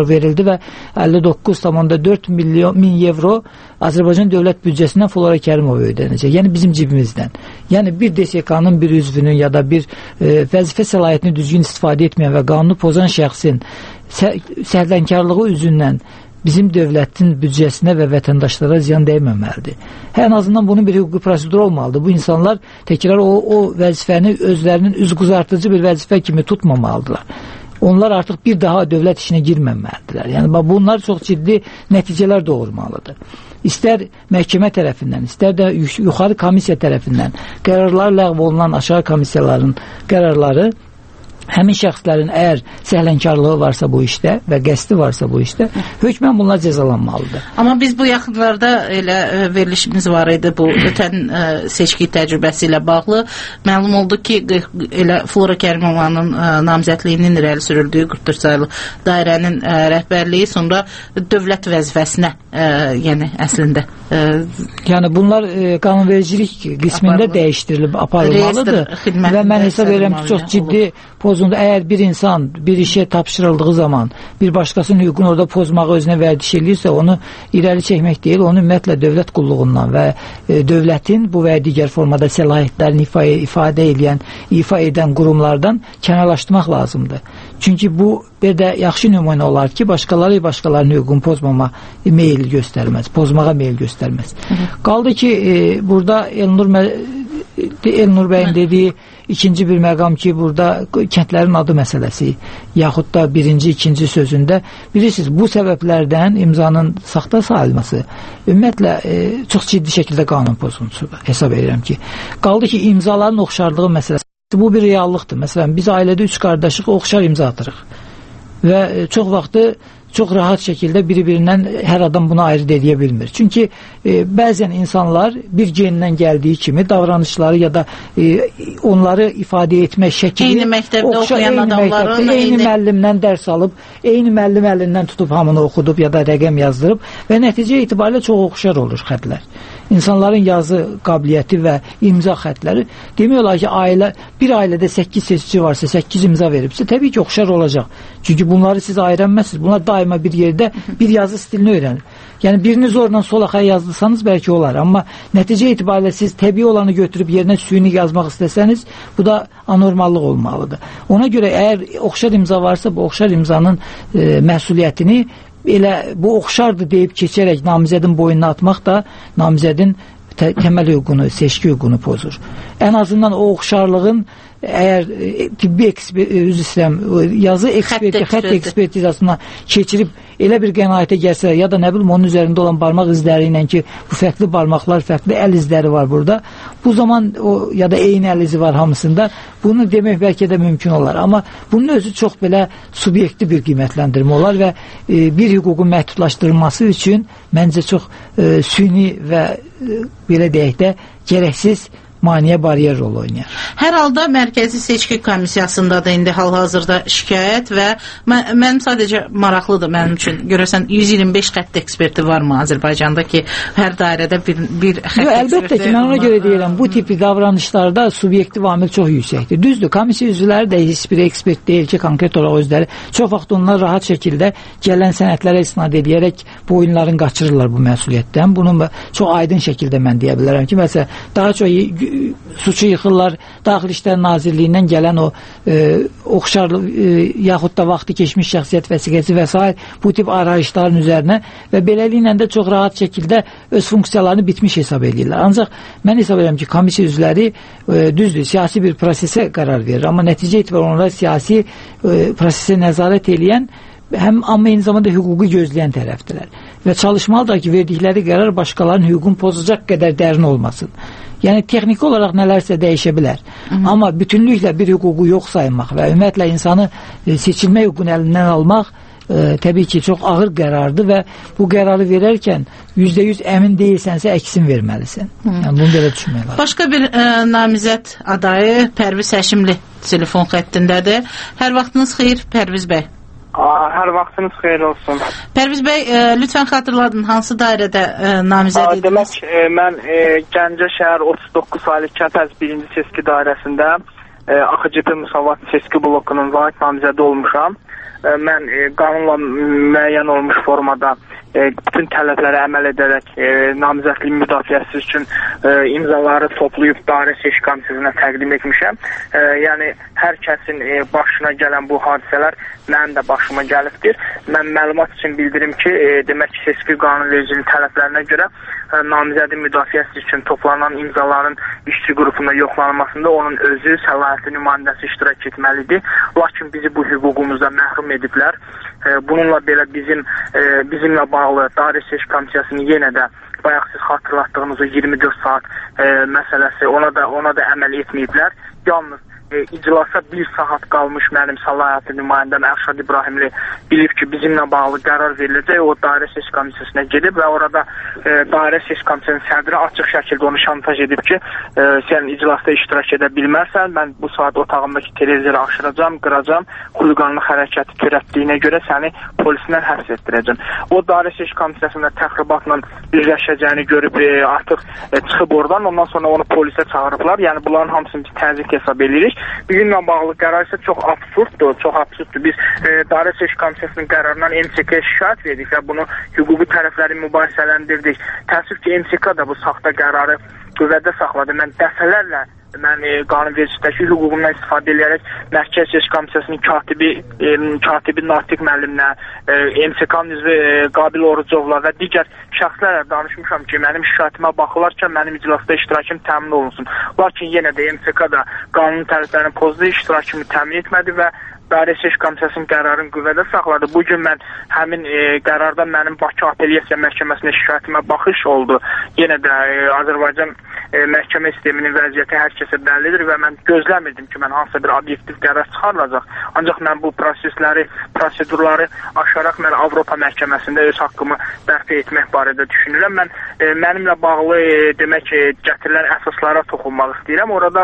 S13: və əlli doqquz tam dörd milyon min evro Azərbaycan dövlət büdcəsindən Flora Kərimova ödənəcək. Yəni bizim cibimizdən. Yəni bir D S K-nın bir üzvünün ya da bir e, vəzifə səlahiyyətini düzgün istifadə etməyən və qanunu pozan şəxsin sə səhlənkarlığı üzündən bizim dövlətin büdcəsinə və vətəndaşlara ziyan dəyməməlidir. Ən azından bunun bir hüquqi prosedur olmalıdır. Bu insanlar təkrar o, o vəzifəni özlərinin üz qızartıcı bir vəzifə kimi tutmamalıdırlar. Onlar artıq bir daha dövlət işinə girməməlidirlər. Yəni bunlar çox ciddi nəticələr doğurmalıdır. İstər məhkəmə tərəfindən, istər də yuxarı komissiya tərəfindən qərarlar ləğv olunan aşağı komissiyaların qərarları həmin şəxslərin əgər səhlənkarlığı varsa bu işdə və qəsdi varsa bu işdə, hökmən bunlar cəzalanmalıdır.
S1: Amma biz bu yaxınlarda elə ə, verilişimiz var idi bu ötən ə, seçki təcrübəsi ilə bağlı. Məlum oldu ki, elə Flora Kərimovanın ə, namizədliyinin irəli sürüldüyü qırx dörd saylı dairənin ə, rəhbərliyi sonra dövlət vəzifəsinə, ə, yəni əslində ə,
S13: yəni bunlar ə, qanunvericilik qismində aparılır. Dəyişdirilib aparılmalıdır və mən hesab edirəm ki, çox ciddi pozundu. Əgər bir insan bir işə tapşırıldığı zaman bir başqasının hüququnu orada pozmağı özünə vərdiş edirsə, onu irəli çəkmək deyil, onu ümumiyyətlə dövlət qulluğundan və e, dövlətin bu və digər formada səlahiyyətlərini ifa, ifadə edən, ifa edən qurumlardan kənarlaşdırmaq lazımdır. Çünki bu bir də yaxşı nümunə olar ki, başqaları başqalarının hüququnu pozmama meyil göstərməz, pozmağa meyil göstərməz. Hı -hı. Qaldı ki, e, burada Elnur Elnur bəyin dediyi ikinci bir məqam ki, burada kəndlərin adı məsələsi, yaxud da birinci, ikinci sözündə bilirsiniz, bu səbəblərdən imzanın saxta sayılması ümumiyyətlə e, çox ciddi şəkildə qanun pozuntusudur, hesab edirəm ki. Qaldı ki, imzaların oxşarlığı məsələsi, bu bir reallıqdır. Məsələn, biz ailədə üç qardaşıq oxşar imza atırıq və e, çox vaxtı çox rahat şəkildə biri-birindən hər adam buna ayrı edə bilmir. Çünki e, bəzən insanlar bir genindən gəldiyi kimi davranışları ya da e, onları ifadə etmək şəkili
S1: eyni məktəbdə
S13: oxşar,
S1: oxuyan
S13: eyni
S1: adamların
S13: məktəbdə, eyni, eyni müəllimdən dərs alıb, eyni müəllim əlindən tutub hamını oxudub ya da rəqəm yazdırıb və nəticə itibarilə çox oxşar olur xətlər. İnsanların yazı qabiliyyəti və imza xətləri demək olar ki, ailə, bir ailədə səkkiz seçici varsa, səkkiz imza veribsə, təbii ki, oxşar olacaq. Çünki bunları siz ayıranməzsiniz. Bunlar daima bir yerdə bir yazı stilini öyrənir. Yəni birini zorla sol axaya yazdırsanız bəlkə olar, amma nəticə itibarilə siz təbii olanı götürüb yerinə süni yazmaq istəsəniz, bu da anormallıq olmalıdır. Ona görə əgər oxşar imza varsa, bu oxşar imzanın e, məsuliyyətini elə bu oxşardır deyib keçərək namizədin boynuna atmaq da namizədin tə təməl hüququnu, seçki hüququnu pozur. Ən azından o oxşarlığın əgər e, tibbi ekspert, üzr istəyirəm, yazı eksperti, xətt ekspertizasına keçirib elə bir qənaətə gəlsə ya da nə bilim onun üzərində olan barmaq izləri ilə ki, bu fərqli barmaqlar, fərqli əl izləri var burada. Bu zaman o ya da eyni əl izi var hamısında. Bunu demək bəlkə də mümkün olar. Amma bunun özü çox belə subyektiv bir qiymətləndirmə olar və e, bir hüququn məhdudlaşdırılması üçün məncə çox e, süni və e, belə deyək də gərəksiz maniyə bariyer rol oynayır.
S1: Hər halda Mərkəzi Seçki Komissiyasında da indi hal-hazırda şikayət və mən, mənim sadəcə maraqlıdır mənim üçün. Görəsən yüz iyirmi beş xətt eksperti varmı Azərbaycanda ki, hər dairədə bir, bir xətt
S13: Yo,
S1: eksperti?
S13: Əlbəttə ki, mən ona görə deyirəm, bu tipi davranışlarda subyektiv amil çox yüksəkdir. Düzdür, komissiya üzvləri də heç bir ekspert deyil ki, konkret olaraq özləri. Çox vaxt onlar rahat şəkildə gələn sənədlərə istinad edərək bu oyunların qaçırırlar bu məsuliyyətdən. Bunu çox aydın şəkildə mən deyə bilərəm ki, məsələn, daha çox suçu yıxırlar, Daxili İşlər Nazirliyindən gələn o e, oxşar e, yaxud da vaxtı keçmiş şəxsiyyət vəsiqəsi və s. bu tip arayışların üzərinə və beləliklə də çox rahat şəkildə öz funksiyalarını bitmiş hesab edirlər. Ancaq mən hesab edirəm ki, komissiya üzvləri e, düzdür, siyasi bir prosesə qərar verir, amma nəticə etibarı onlar siyasi e, prosesə nəzarət edən həm amma eyni zamanda hüququ gözləyən tərəfdirlər və çalışmalıdır ki, verdikləri qərar başqalarının hüququnu pozacaq qədər dərin olmasın. Yəni texniki olaraq nələrsə dəyişə bilər. Hı -hı. Amma bütünlüklə bir hüququ yox saymaq və ümumiyyətlə insanı e, seçilmə hüququnu əlindən almaq e, təbii ki, çox ağır qərardır və bu qərarı verərkən yüzdə yüz əmin deyilsənsə əksin verməlisən. Hı -hı. Yəni bunu belə düşünmək lazım.
S1: Başqa bir e, namizəd adayı Pərviz Həşimli telefon xəttindədir. Hər vaxtınız xeyir Pərviz bəy.
S3: Aa, hər vaxtınız xeyir olsun.
S1: Pərviz bəy, e, lütfən xatırladın, hansı dairədə e, namizəd ediniz?
S3: Demək, e, mən e, Gəncə şəhər otuz doqquz saylı Kəpəz birinci seçki dairəsində e, A X C P Müsavat seçki blokunun vahid namizədi olmuşam. E, mən e, qanunla müəyyən olmuş formada e, bütün tələblərə əməl edərək e, namizədliyin müdafiəsi üçün e, imzaları toplayıb dairə seçki komissiyasına təqdim etmişəm. E, yəni hər kəsin e, başına gələn bu hadisələr mənim də başıma gəlibdir. Mən məlumat üçün bildirim ki, e, demək ki, seçki qanunvericiliyin tələblərinə görə e, namizədin müdafiəsi üçün toplanan imzaların işçi qrupunda yoxlanılmasında onun özü səlahiyyətli nümayəndəsi iştirak etməlidir. Lakin bizi bu hüququmuzda məhrum ediblər. E, bununla belə bizim e, bizimlə bağlı dairə seçki komissiyasını yenə də bayaq siz xatırlatdığınız o iyirmi dörd saat e, məsələsi ona da ona da əməl etməyiblər. Yalnız e, iclasa bir saat qalmış mənim səlahiyyətli nümayəndəm Ərşad İbrahimli bilib ki, bizimlə bağlı qərar veriləcək. O dairə seçki komissiyasına gedib və orada e, dairə seçki komissiyasının sədri açıq şəkildə onu şantaj edib ki, e, sən iclasda iştirak edə bilmərsən, mən bu saat otağımdakı televizoru aşıracam, qıracam, xuliqanlıq hərəkəti törətdiyinə görə səni polisindən həbs etdirəcəm. O dairə seçki komissiyasında təxribatla üzləşəcəyini görüb e, artıq e, çıxıb oradan, ondan sonra onu polisə çağırıblar. Yəni bunların hamısını biz təzyiq hesab edirik. Bizimlə bağlı qərar isə çox absurddur, çox absurddur. Biz e, dairə seçki komissiyasının qərarından M S K-yə şikayət verdik və bunu hüquqi tərəfləri mübahisələndirdik. Təəssüf ki, M S K da bu saxta qərarı qüvvədə saxladı. Mən dəfələrlə mən e, qanunvericiliyindəki hüququmdan istifadə edərək Mərkəzi Seçki Komissiyasının katibi e, katibi Natiq müəllimlə, e, M S K-nın üzvü e, Qabil Orucovla və digər şəxslərlə danışmışam ki, mənim şikayətimə baxılarkən mənim iclasda iştirakım təmin olunsun. Lakin yenə də M S K da qanun tələblərini pozdu, iştirakımı təmin etmədi və dairə seçki komissiyasının qərarını qüvvədə saxladı. Bugün mən həmin e, qərardan mənim Bakı Apellyasiya Məhkəməsinə şikayətimə baxış oldu. Yenə də e, Azərbaycan e, məhkəmə sisteminin vəziyyəti hər kəsə bəllidir və mən gözləmirdim ki, mən hansısa bir obyektiv qərar çıxarılacaq. Ancaq mən bu prosesləri, prosedurları aşaraq mən Avropa məhkəməsində öz haqqımı bərpa etmək barədə düşünürəm. Mən e, mənimlə bağlı e, demək e, gətirilən əsaslara toxunmaq istəyirəm. Orada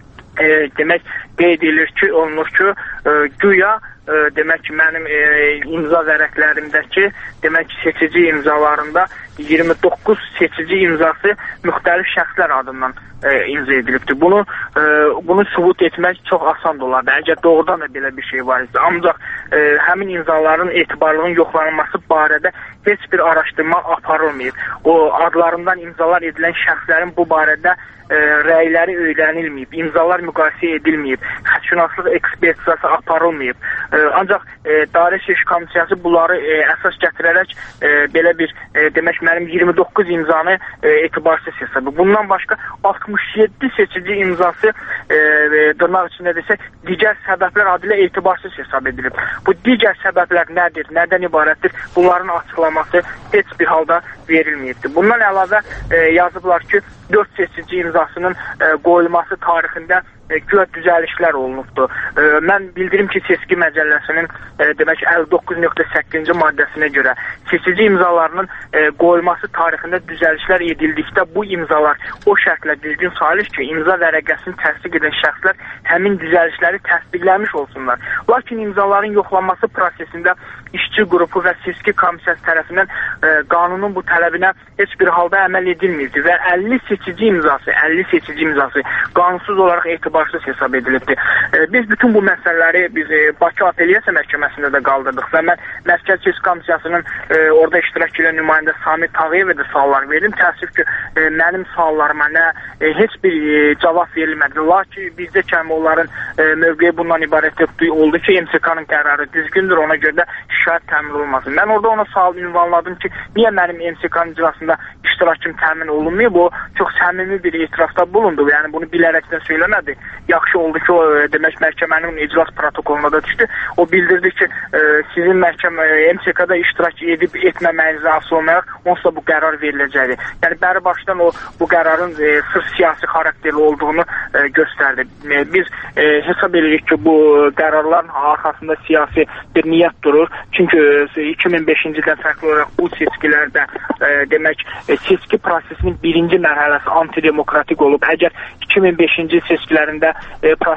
S3: E, demək qeyd edilir ki, olunur ki, e, güya e, demək ki, mənim e, imza vərəqlərimdəki demək ki, seçici imzalarında iyirmi doqquz seçici imzası müxtəlif şəxslər adından e, imza edilibdir. Bunu e, bunu sübut etmək çox asan olardı. Əgər doğrudan da belə bir şey var isə. Ancaq e, həmin imzaların etibarlılığının yoxlanılması barədə heç bir araşdırma aparılmayıb. O adlarından imzalar edilən şəxslərin bu barədə e, rəyləri öyrənilməyib, imzalar müqayisə edilməyib, xətşünaslıq ekspertizası aparılmayıb. E, ancaq e, dairə seçki komissiyası bunları e, əsas gətirərək e, belə bir e, demək mənim iyirmi doqquz imzanı e, etibarsız hesabı. Bundan başqa altmış yeddi seçici imzası e, dırnaq içində desək digər səbəblər adı ilə etibarsız hesab edilib. Bu digər səbəblər nədir, nədən ibarətdir? Bunların açıqlaması heç bir halda verilməyibdir. Bundan əlavə e, yazıblar ki, dörd seçici imzasının e, qoyulması tarixində e, güya düzəlişlər olunubdur. E, mən bildirim ki, seçki məcəlləsinin e, demək əlli doqquz nöqtə səkkizinci maddəsinə görə seçici imzalarının e, qoyulması tarixində düzəlişlər edildikdə bu imzalar o şərtlə düzgün sayılır ki, imza vərəqəsini təsdiq edən şəxslər həmin düzəlişləri təsdiqləmiş olsunlar. Lakin imzaların yoxlanması prosesində işçi qrupu və seçki komissiyası tərəfindən e, qanunun bu tələbinə heç bir halda əməl edilməyibdir və əlli seçici imzası, əlli seçici imzası qanunsuz olaraq etibarsız hesab edilibdir. E, biz bütün bu məsələləri biz e, Bakı Apellyasiya Məhkəməsində də qaldırdıq və mən Mərkəzi Seçki Komissiyasının e, orada iştirak edən nümayəndə Samir Tağıyevə də suallar verdim. Təəssüf ki, e, mənim suallarıma nə e, heç bir e, cavab verilmədi. Lakin bizdə kəmi onların e, mövqeyi bundan ibarət oldu ki, M S K-nın qərarı düzgündür, ona görə də şikayət təmin olunmasın. Mən orada ona sual ünvanladım ki, niyə mənim M S K-nın iclasında iştirakım təmin olunmuyor? Bu çox səmimi bir etirafda bulundu. Yəni bunu bilərəkdən söyləmədi. Yaxşı oldu ki, o demək məhkəmənin iclas protokoluna da düşdü. O bildirdi ki, e, sizin məhkəmə M S K-da iştirak edib etməməyinizə asılı olmayaraq onsuz da bu qərar veriləcəkdir. Yəni bəri başdan o bu qərarın e, sırf siyasi xarakterli olduğunu e, göstərdi. E, biz e, hesab edirik ki, bu qərarların arxasında siyasi bir niyyət durur. Çünki e, iki min beşinci ildən fərqli olaraq bu seçkilərdə e, demək e, seçki prosesinin birinci mərhələsi antidemokratik olub. Əgər iki min beşinci seçkilərində e, prosesin birinci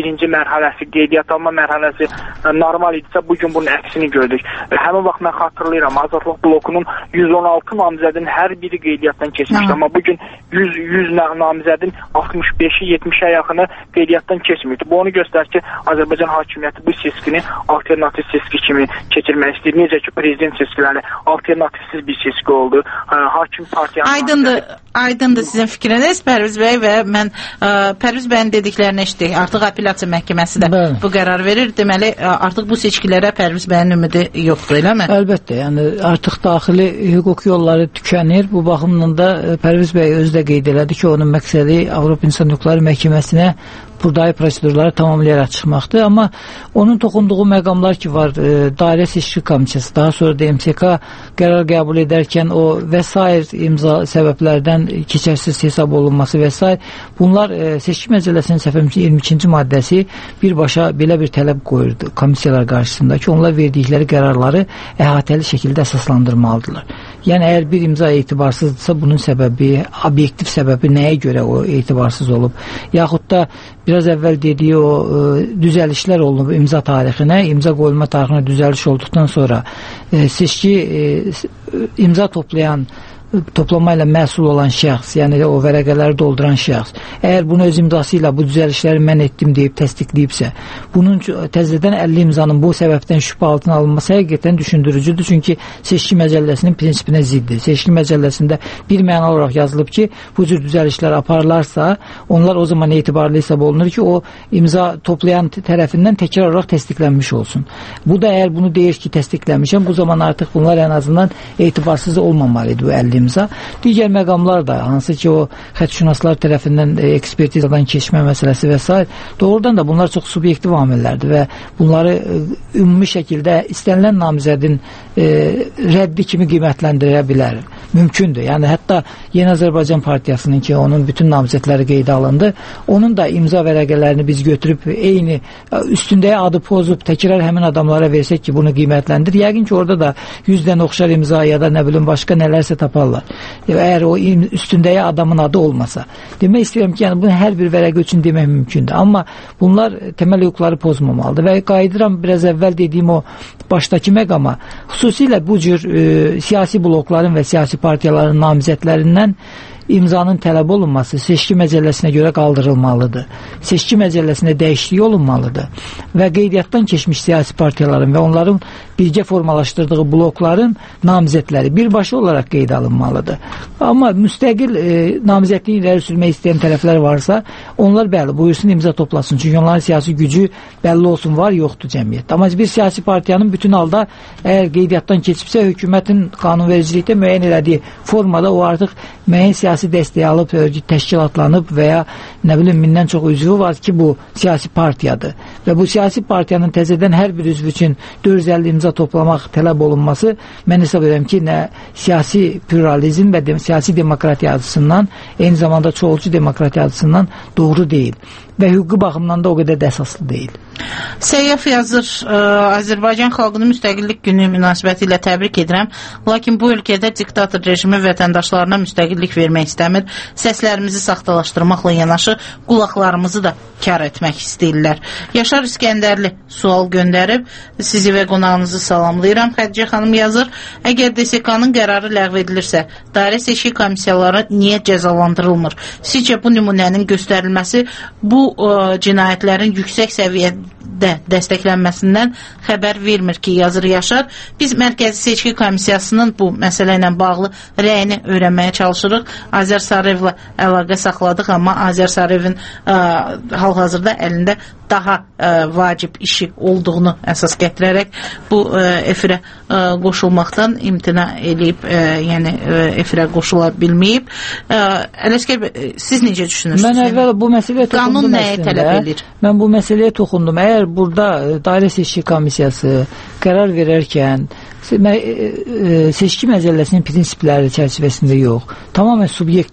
S3: birinci mərhələsi, qeydiyyat alma mərhələsi normal idisə, bugün bunun əksini gördük. Həmin vaxt mən xatırlayıram, Azadlıq blokunun yüz on altı namizədin hər biri qeydiyyatdan keçmişdi, amma bugün yüz, yüz namizədin altmış beşi yetmişə yaxını qeydiyyatdan keçmirdi. Bu onu göstərir ki, Azərbaycan hakimiyyəti bu seçkini alternativ seçki kimi keçirmək istəyir. Necə ki, prezident seçkiləri alternativsiz bir seçki oldu. Hakim partiyanın...
S1: Aydındır, aydındır sizin fikriniz Pərviz bəy və mən ə, Pərviz bəyin dediklərini eşitdik. Artıq apellyasiya məhkəməsi də Bəli. bu qərar verir. Deməli, artıq bu seçkilərə Pərviz bəyin ümidi yoxdur, eləmi?
S13: Əlbəttə, yəni artıq daxili hüquq yolları tükənir. Bu baxımdan da Pərviz bəy özü də qeyd elədi ki, onun məqsədi Avropa İnsan Hüquqları Məhkəməsinə buradakı prosedurları tamamlayaraq çıxmaqdır. Amma onun toxunduğu məqamlar ki var, e, dairə seçki komissiyası, daha sonra da M S K qərar qəbul edərkən o və s. imza səbəblərdən keçərsiz hesab olunması və s. Bunlar e, seçki məcəlləsinin səhv iyirmi ikinci maddəsi birbaşa belə bir tələb qoyurdu komissiyalar qarşısında ki, onlar verdikləri qərarları əhatəli şəkildə əsaslandırmalıdırlar. Yəni, əgər bir imza etibarsızdırsa, bunun səbəbi, obyektiv səbəbi nəyə görə o etibarsız olub? Yaxud da biraz əvvəl dediyi o e, düzəlişlər olunub imza tarixinə, imza qoyulma tarixinə düzəliş olduqdan sonra e, seçki e, imza toplayan toplama ilə məsul olan şəxs, yəni o vərəqələri dolduran şəxs, əgər bunu öz imzası ilə bu düzəlişləri mən etdim deyib təsdiqləyibsə, bunun təzədən əlli imzanın bu səbəbdən şübhə altına alınması həqiqətən düşündürücüdür. Çünki seçki məcəlləsinin prinsipinə ziddir. Seçki məcəlləsində bir məna olaraq yazılıb ki, bu cür düzəlişlər aparılarsa, onlar o zaman etibarlı hesab olunur ki, o imza toplayan tərəfindən təkrar olaraq təsdiqlənmiş olsun. Bu da əgər bunu deyir ki, təsdiqlənmişəm, bu zaman artıq bunlar ən azından etibarsız olmamalıdır bu əlli imza. Digər məqamlar da, hansı ki o xəttşünaslar tərəfindən e, ekspertizadan keçmə məsələsi və s. doğrudan da bunlar çox subyektiv amillərdir və bunları e, ümumi şəkildə istənilən namizədin e, rəddi kimi qiymətləndirə bilər. Mümkündür. Yəni hətta Yeni Azərbaycan Partiyasının ki, onun bütün namizədləri qeydə alındı, onun da imza vərəqələrini biz götürüb eyni üstündəyə adı pozub təkrar həmin adamlara versək ki, bunu qiymətləndir. Yəqin ki, orada da yüzdən oxşar imza ya da nə bilim başqa nələrsə taparlar. Əgər o üstündəyə adamın adı olmasa. Demək istəyirəm ki, yəni bunu hər bir vərəqə üçün demək mümkündür. Amma bunlar təməl hüquqları pozmamalıdır və qayıdıram biraz əvvəl dediyim o başdakı məqama, xüsusilə bu cür e, siyasi blokların və siyasi partiyaların namizədlərindən imzanın tələb olunması seçki məcəlləsinə görə qaldırılmalıdır. Seçki məcəlləsinə dəyişiklik olunmalıdır və qeydiyyatdan keçmiş siyasi partiyaların və onların birgə formalaşdırdığı blokların namizədləri birbaşa olaraq qeydə alınmalıdır. Amma müstəqil e, namizədliyi irəli sürmək istəyən tərəflər varsa, onlar bəli, buyursun imza toplasın. Çünki onların siyasi gücü bəlli olsun, var, yoxdur cəmiyyətdə. Amma bir siyasi partiyanın bütün halda əgər qeydiyyatdan keçibsə, hökumətin qanunvericilikdə müəyyən elədiyi formada o artıq müəyyən siyasi dəstəyi alıb, təşkilatlanıb və ya nə bilim mindən çox üzvü var ki, bu siyasi partiyadır. Və bu siyasi partiyanın təzədən hər bir üzvü üçün dörd yüz əlli imza toplamaq tələb olunması mən hesab edirəm ki, nə siyasi pluralizm və dem siyasi demokratiya açısından, eyni zamanda çoxulcu demokratiya açısından doğru deyil. Və hüquqi baxımdan da o qədər də əsaslı deyil.
S1: Səyyaf yazır, ə, Azərbaycan xalqını müstəqillik günü münasibəti ilə təbrik edirəm. Lakin bu ölkədə diktator rejimi vətəndaşlarına müstəqillik vermək istəmir. Səslərimizi saxtalaşdırmaqla yanaşı qulaqlarımızı da kar etmək istəyirlər. Yaşar İskəndərli sual göndərib. Sizi və qonağınızı salamlayıram. Xədicə xanım yazır, əgər D S K-nın qərarı ləğv edilirsə, dairə seçki komissiyaları niyə cəzalandırılmır? Sizcə bu nümunənin göstərilməsi bu ə, cinayətlərin yüksək səviyyədə dəstəklənməsindən xəbər vermir ki, yazır Yaşar. Biz Mərkəzi Seçki Komissiyasının bu məsələ ilə bağlı rəyini öyrənməyə çalışırıq. Azər Sarıyevlə əlaqə saxladıq, amma Azər Sarıyevin hal-hazırda əlində daha ə, vacib işi olduğunu əsas gətirərək bu ə, efirə ə, qoşulmaqdan imtina eləyib, ə, yəni ə, efirə qoşula bilməyib. Ələskər, siz necə düşünürsünüz?
S13: Mən əvvəl bu məsələyə toxundum.
S1: Qanun nəyə tələb edir?
S13: Mən bu məsələyə toxundum. Əgər burada dairə seçki komissiyası qərar verərkən seçki məcəlləsinin prinsipləri çərçivəsində yox, tamamilə subyektiv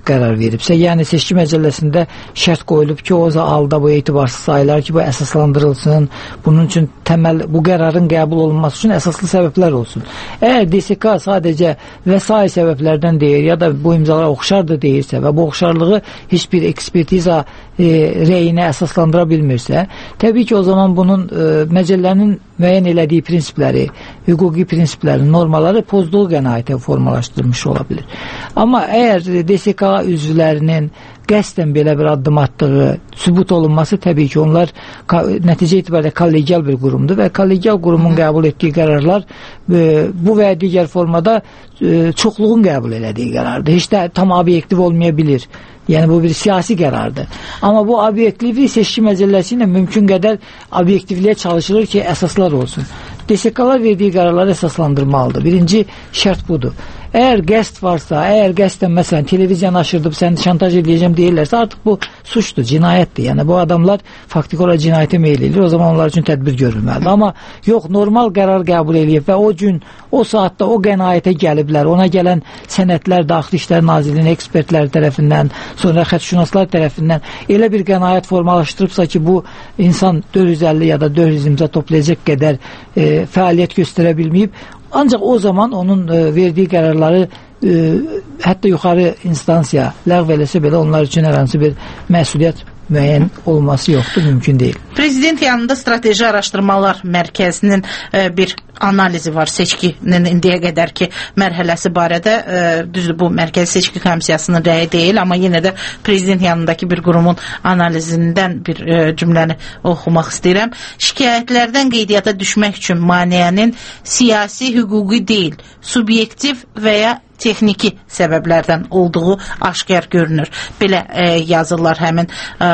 S13: qərar veribsə, yəni seçki məcəlləsində şərt qoyulub ki, o halda bu etibarsız sayılar ki, bu əsaslandırılsın, bunun üçün təməl, bu qərarın qəbul olunması üçün əsaslı səbəblər olsun. Əgər D S K sadəcə və sair səbəblərdən deyir, ya da bu imzalar oxşardır deyirsə və bu oxşarlığı heç bir ekspertiza e, rəyinə əsaslandıra bilmirsə, təbii ki, o zaman bunun e, məcəllənin müəyyən elədiyi prinsipləri, hüquqi prinsiplərin, normaları pozduğu qənaətə formalaşdırmış ola bilir. Amma əgər D S K üzvlərinin qəsdən belə bir addım atdığı sübut olunması, təbii ki, onlar nəticə itibarilə kollegial bir qurumdur və kollegial qurumun qəbul etdiyi qərarlar e, bu və digər formada e, çoxluğun qəbul elədiyi qərardır. Heç də tam obyektiv olmaya bilir. Yəni bu bir siyasi qərardır. Amma bu obyektivlik seçki məcəlləsi ilə mümkün qədər obyektivliyə çalışılır ki, əsaslar olsun. D S K-lar verdiyi qərarları əsaslandırmalıdır. Birinci şərt budur. Əgər qəsd varsa, əgər qəsdən məsələn televiziyanı aşırdıb səni şantaj edəcəm deyirlərsə, artıq bu suçdur, cinayətdir. Yəni bu adamlar faktiki olaraq cinayətə meyl edir. O zaman onlar üçün tədbir görülməlidir. Amma yox, normal qərar qəbul edib və o gün, o saatda o qənaətə gəliblər. Ona gələn sənədlər Daxili İşlər Nazirliyinin ekspertləri tərəfindən, sonra xəttşünaslar tərəfindən elə bir qənaət formalaşdırıbsa ki, bu insan dörd yüz əlli ya da dörd yüz imza toplayacaq qədər e, fəaliyyət göstərə bilməyib. Ancaq o zaman onun e, verdiyi qərarları e, hətta yuxarı instansiya ləğv eləsə belə onlar üçün hər hansı bir məsuliyyət müəyyən olması yoxdur, mümkün deyil.
S1: Prezident yanında Strateji Araşdırmalar Mərkəzinin e, bir analizi var seçkinin indiyə qədərki mərhələsi barədə. E, düzdür, bu Mərkəzi Seçki Komissiyasının rəyi deyil, amma yenə də prezident yanındakı bir qurumun analizindən bir e, cümləni oxumaq istəyirəm. Şikayətlərdən qeydiyyata düşmək üçün maneənin siyasi, hüquqi deyil, subyektiv və ya texniki səbəblərdən olduğu aşkar görünür. Belə e, yazırlar həmin e,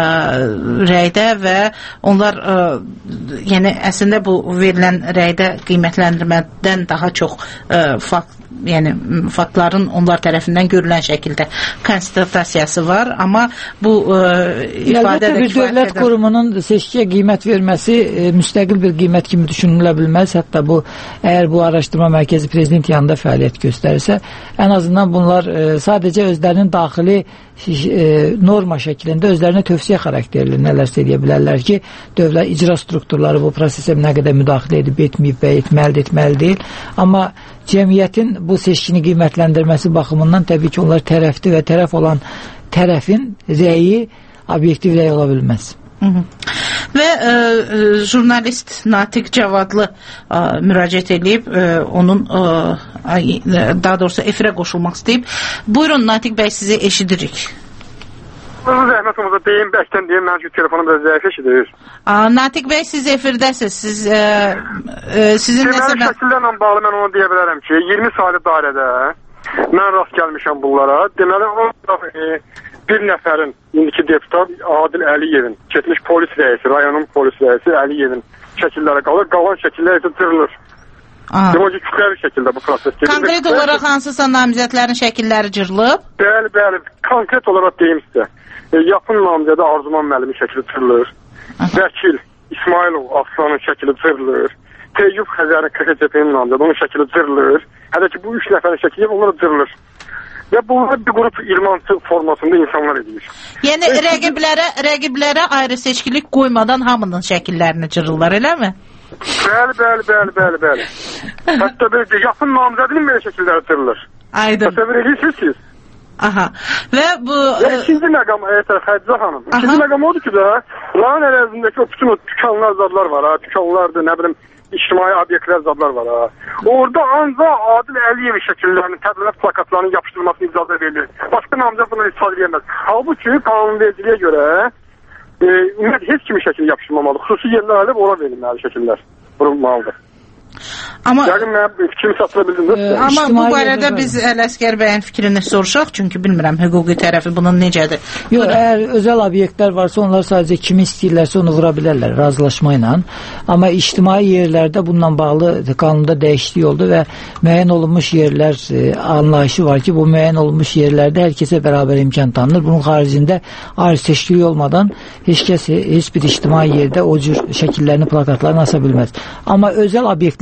S1: rəydə və onlar e, yəni əslində bu verilən rəydə qiymətləndirmədən daha çox e, fakt yəni faktların onlar tərəfindən görülən şəkildə konstatasiyası var, amma bu e, ifadə
S13: də bir dövlət qurumunun seçkiyə qiymət verməsi e, müstəqil bir qiymət kimi düşünülə bilməz. Hətta bu əgər bu araşdırma mərkəzi prezident yanında fəaliyyət göstərirsə, ən azından bunlar e, sadəcə özlərinin daxili e, norma şəklində özlərinə tövsiyə xarakterli nələrsə edə bilərlər ki, dövlət icra strukturları bu prosesə nə qədər müdaxilə edib etməyib və etməlidir, etməli deyil. Amma cəmiyyətin bu seçkini qiymətləndirməsi baxımından təbii ki, onlar tərəfdir və tərəf olan tərəfin rəyi obyektiv rəy ola bilməz.
S1: Hı -hı. Və e, jurnalist Natiq Cavadlı e, müraciət edib, e, onun e, daha doğrusu efirə qoşulmaq istəyib. Buyurun Natiq bəy, sizi eşidirik.
S2: Zəhmət olmasa deyim, bəkdən deyim, mənim ki, telefonum da zəif eşidir.
S1: Natiq bəy, siz efirdəsiz. Siz, e, e, sizin
S2: nəsə... Deməli, şəkillərlə bağlı mən onu deyə bilərəm ki, iyirmi saylı dairədə mən rast gəlmişəm bunlara. Deməli, o e, bir nəfərin, indiki deputat Adil Əliyevin, keçmiş polis rəisi, rayonun polis rəisi Əliyevin şəkilləri qalır, qalan şəkillər isə cırılır. Demək ki, kütləvi şəkildə bu proses gedir.
S1: Konkret olaraq hansısa namizədlərin şəkilləri cırılıb?
S2: Bəli, bəli, konkret olaraq deyim sizə. E, yapın namizədə Arzuman müəllimin şəkili cırılır. Vəkil İsmailov Aslanın şəkili cırılır. Teyyub Xəzərin K H C P-nin namizədə onun şəkili cırılır. Hələ ki, bu üç nəfərin şəkili onlar cırılır. Və bunlar bir qrup ilmancı formasında insanlar edir.
S1: Yəni rəqiblərə, rəqiblərə ayrı seçkilik qoymadan hamının şəkillərini cırırlar, eləmi?
S2: Bəli, bəli, bəli, bəli, bəli. Hətta bir yaxın namizədinin belə şəkilləri cırılır.
S1: Aydın.
S2: Təsəvvür edirsiniz siz?
S1: Aha. Və bu...
S2: Və ikinci məqam, Xədicə xanım. İkinci məqam odur ki də, rayon ərazindəki o bütün o dükanlar, zadlar var ha. Dükanlardır, nə bilim, ictimai obyektlər, zadlar var ha. Orada ancaq Adil Əliyev şəkillərinin, təbliğat plakatlarının yapışdırılmasını icazə verilir. Başqa namizəd bundan istifadə edilməz. Halbuki qanunvericiliyə görə e, ümumiyyətlə heç kimi şəkil yapışdırmamalı. Xüsusi yerlər alıb ora verilməli şəkillər. Vurulmalıdır.
S1: Amma,
S2: Yəqin mən fikrimi çatdıra bildim.
S1: E, amma bu barədə biz Ələsgər bəyin fikrini soruşaq, çünki bilmirəm hüquqi tərəfi bunun necədir.
S13: Yox, əgər özəl obyektlər varsa, onlar sadəcə kimi istəyirlərsə onu vura bilərlər razılaşma ilə. Amma ictimai yerlərdə bununla bağlı qanunda dəyişiklik oldu və müəyyən olunmuş yerlər e, anlayışı var ki, bu müəyyən olunmuş yerlərdə hər kəsə bərabər imkan tanınır. Bunun xaricində ayrı seçkilik olmadan heç kəs heç bir ictimai yerdə o cür şəkillərini, plakatlarını asa bilməz. Amma özəl obyektlərə gəldi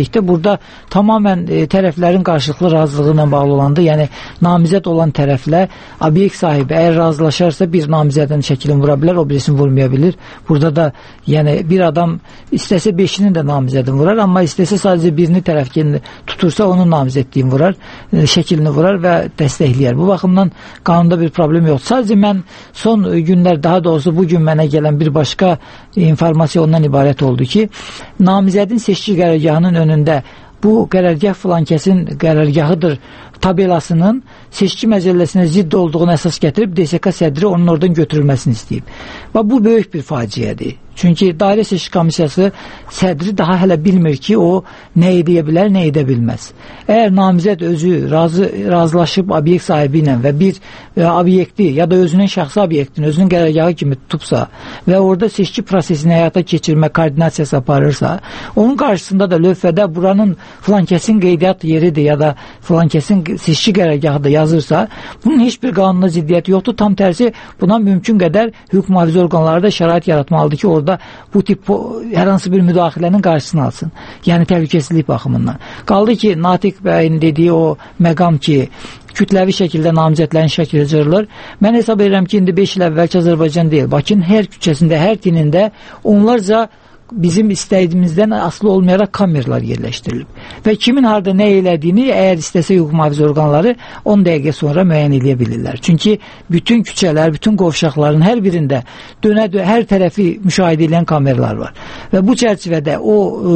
S13: verdikdə burada tamamən e, tərəflərin qarşılıqlı razılığı ilə bağlı olandı. Yəni namizəd olan tərəflə obyekt sahibi əgər razılaşarsa bir namizədin şəklini vura bilər, o birisini vurmaya bilir. Burada da yəni bir adam istəsə beşinin də namizədini vurar, amma istəsə sadəcə birini tərəf tutursa onun namizədliyini vurar, e, şəklini vurar və dəstəkləyər. Bu baxımdan qanunda bir problem yoxdur. Sadəcə mən son günlər, daha doğrusu bu gün mənə gələn bir başqa informasiya ondan ibarət oldu ki, namizədin seçki qərargahının önündə bu qərargah filan kəsin qərargahıdır tabelasının seçki məcəlləsinə zidd olduğunu əsas gətirib D S K sədri onun oradan götürülməsini istəyib. Və bu böyük bir faciədir. Çünki dairə seçki komissiyası sədri daha hələ bilmir ki, o nə edə bilər, nə edə bilməz. Əgər namizəd özü razı, razılaşıb obyekt sahibi ilə və bir e, obyekti ya da özünün şəxsi obyektini özünün qərargahı kimi tutubsa və orada seçki prosesini həyata keçirmə koordinasiyası aparırsa, onun qarşısında da lövhədə buranın filan kəsin qeydiyyat yeridir ya da filan kəsin seçki qərargahı da yazırsa, bunun heç bir qanuna ziddiyyəti yoxdur. Tam tərsi, buna mümkün qədər hüquq mühafizə orqanları da şərait yaratmalıdır ki, orada bu tip hər hansı bir müdaxilənin qarşısını alsın. Yəni təhlükəsizlik baxımından. Qaldı ki, Natiq bəyin dediyi o məqam ki, kütləvi şəkildə namizədlərin şəkli cırılır. Mən hesab edirəm ki, indi beş il əvvəlki Azərbaycan deyil. Bakının hər küçəsində, hər tinində onlarca bizim istədiyimizdən asılı olmayaraq kameralar yerləşdirilib. Və kimin harada nə elədiyini əgər istəsə hüquq mühafizə orqanları on dəqiqə sonra müəyyən edə bilirlər. Çünki bütün küçələr, bütün qovşaqların hər birində dönə dönə hər tərəfi müşahidə edən kameralar var. Və bu çərçivədə o ə,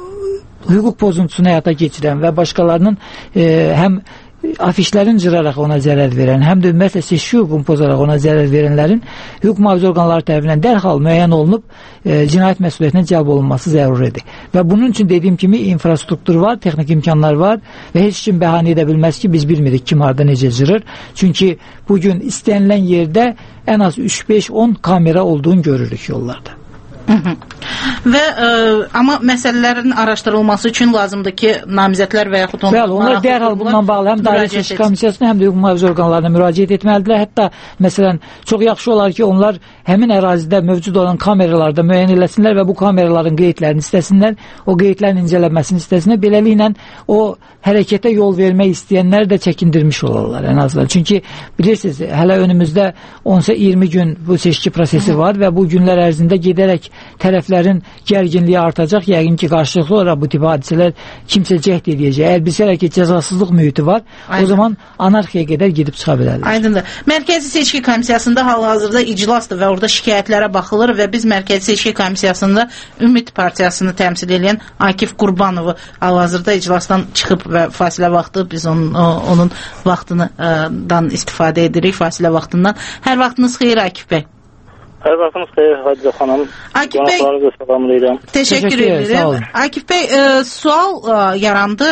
S13: hüquq pozuntusunu həyata keçirən və başqalarının ə, həm afişlərin cıraraq ona zərər verən, həm də ümumiyyətlə seçki hüququnu pozaraq ona zərər verənlərin hüquq mühafizə orqanları tərəfindən dərhal müəyyən olunub e, cinayət məsuliyyətinə cəlb olunması zəruridir. Və bunun üçün dediyim kimi infrastruktur var, texnik imkanlar var və heç kim bəhanə edə bilməz ki, biz bilmirik kim harada necə cırır. Çünki bugün istənilən yerdə ən az üç beş on kamera olduğunu görürük yollarda.
S1: Hı -hı. Və ə, amma məsələlərin araşdırılması üçün lazımdır ki, namizədlər və yaxud onlar...
S13: Bəli, onlar dərhal bundan bağlı həm Dairə Seçki Komissiyasına, həm də hüquq mühafizə orqanlarına müraciət etməlidirlər. Hətta, məsələn, çox yaxşı olar ki, onlar həmin ərazidə mövcud olan kameralarda müəyyən eləsinlər və bu kameraların qeydlərini istəsinlər, o qeydlərin incələnməsini istəsinlər. Beləliklə, o hərəkətə yol vermək istəyənlər də çəkindirmiş olarlar ən azından. Çünki bilirsiniz, hələ önümüzdə on iyirmi gün bu seçki prosesi var və bu günlər ərzində gedərək tərəflərin gərginliyi artacaq. Yəqin ki, qarşılıqlı olaraq bu tip hadisələr kimsə cəhd edəcək. Əgər bilsələr ki, cəzasızlıq mühiti var, Aynen. O zaman anarxiya qədər gedib çıxa bilərlər.
S1: Aydındır. Mərkəzi Seçki Komissiyasında hal-hazırda iclasdır və orada şikayətlərə baxılır və biz Mərkəzi Seçki Komissiyasında Ümid Partiyasını təmsil edən Akif Qurbanovu hal-hazırda iclasdan çıxıb və fasilə vaxtı biz onun, onun vaxtından istifadə edirik, fasilə vaxtından. Hər vaxtınız xeyir Akif bəy.
S3: Hər vaxtınız xeyir Hacı xanım.
S1: Akif bəy,
S3: salamlayıram.
S1: Təşəkkür edirəm. Akif bəy, e, sual e, yarandı,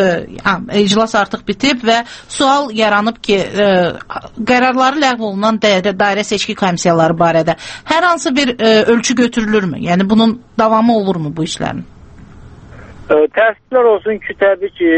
S1: e, iclas artıq bitib və sual yaranıb ki, e, qərarları ləğv olunan dairə seçki komissiyaları barədə hər hansı bir e, ölçü götürülürmü? Yəni bunun davamı olurmu bu işlərin?
S3: Təəssüflər olsun ki, təbii ki,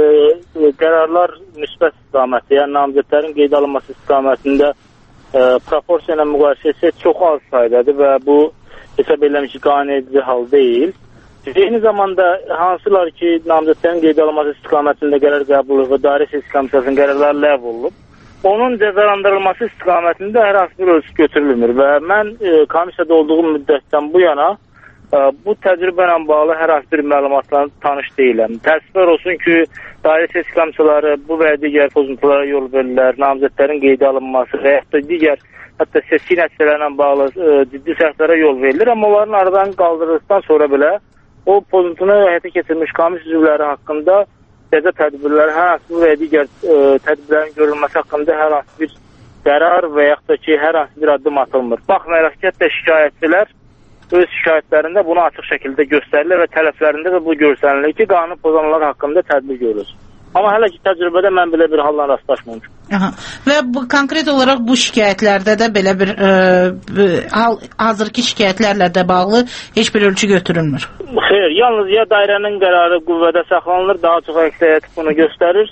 S3: qərarlar müsbət istiqamətdə, yəni namizədlərin qeyd alınması istiqamətində e, proporsiya ilə müqayisə etsək çox az saydadır və bu hesab eləmiş ki, qane edici hal deyil. Eyni zamanda hansılar ki, namizədlərin qeyd alınması istiqamətində qərar qəbul olunub və dairə seçki komissiyasının qərarları ləğv olunub, onun cəzalandırılması istiqamətində hər hansı bir ölçü götürülmür və mən e, komissiyada olduğum müddətdən bu yana bu təcrübə ilə bağlı hər hansı bir məlumatla tanış deyiləm. Təəssüflər olsun ki, dairə seçki komissiyaları bu və digər pozuntulara yol verirlər, namizədlərin qeydə alınması və yaxud da digər, hətta seçki nəticələrlə bağlı e, ciddi səhvlərə yol verilir, amma onların aradan qaldırıldıqdan sonra belə o pozuntunu həyata keçirmiş komissiya üzvləri haqqında cəza tədbirləri, hər hansı və digər e, tədbirlərin görülməsi haqqında hər hansı bir qərar və yaxud da ki, hər hansı bir addım atılmır. Baxmayaraq ki, hətta şikayətçilər öz şikayətlərində bunu açıq şəkildə göstərilir və tələflərində də bu göstərilir ki, qanun pozanlar haqqında tədbir görülür. Amma hələ ki, təcrübədə mən belə bir halla rastlaşmamışım.
S1: Aha. Və bu, konkret olaraq bu şikayətlərdə də belə bir e, hal, hazırki şikayətlərlə də bağlı heç bir ölçü götürülmür.
S3: Xeyr, yalnız ya dairənin qərarı qüvvədə saxlanılır, daha çox əksəriyyət bunu göstərir,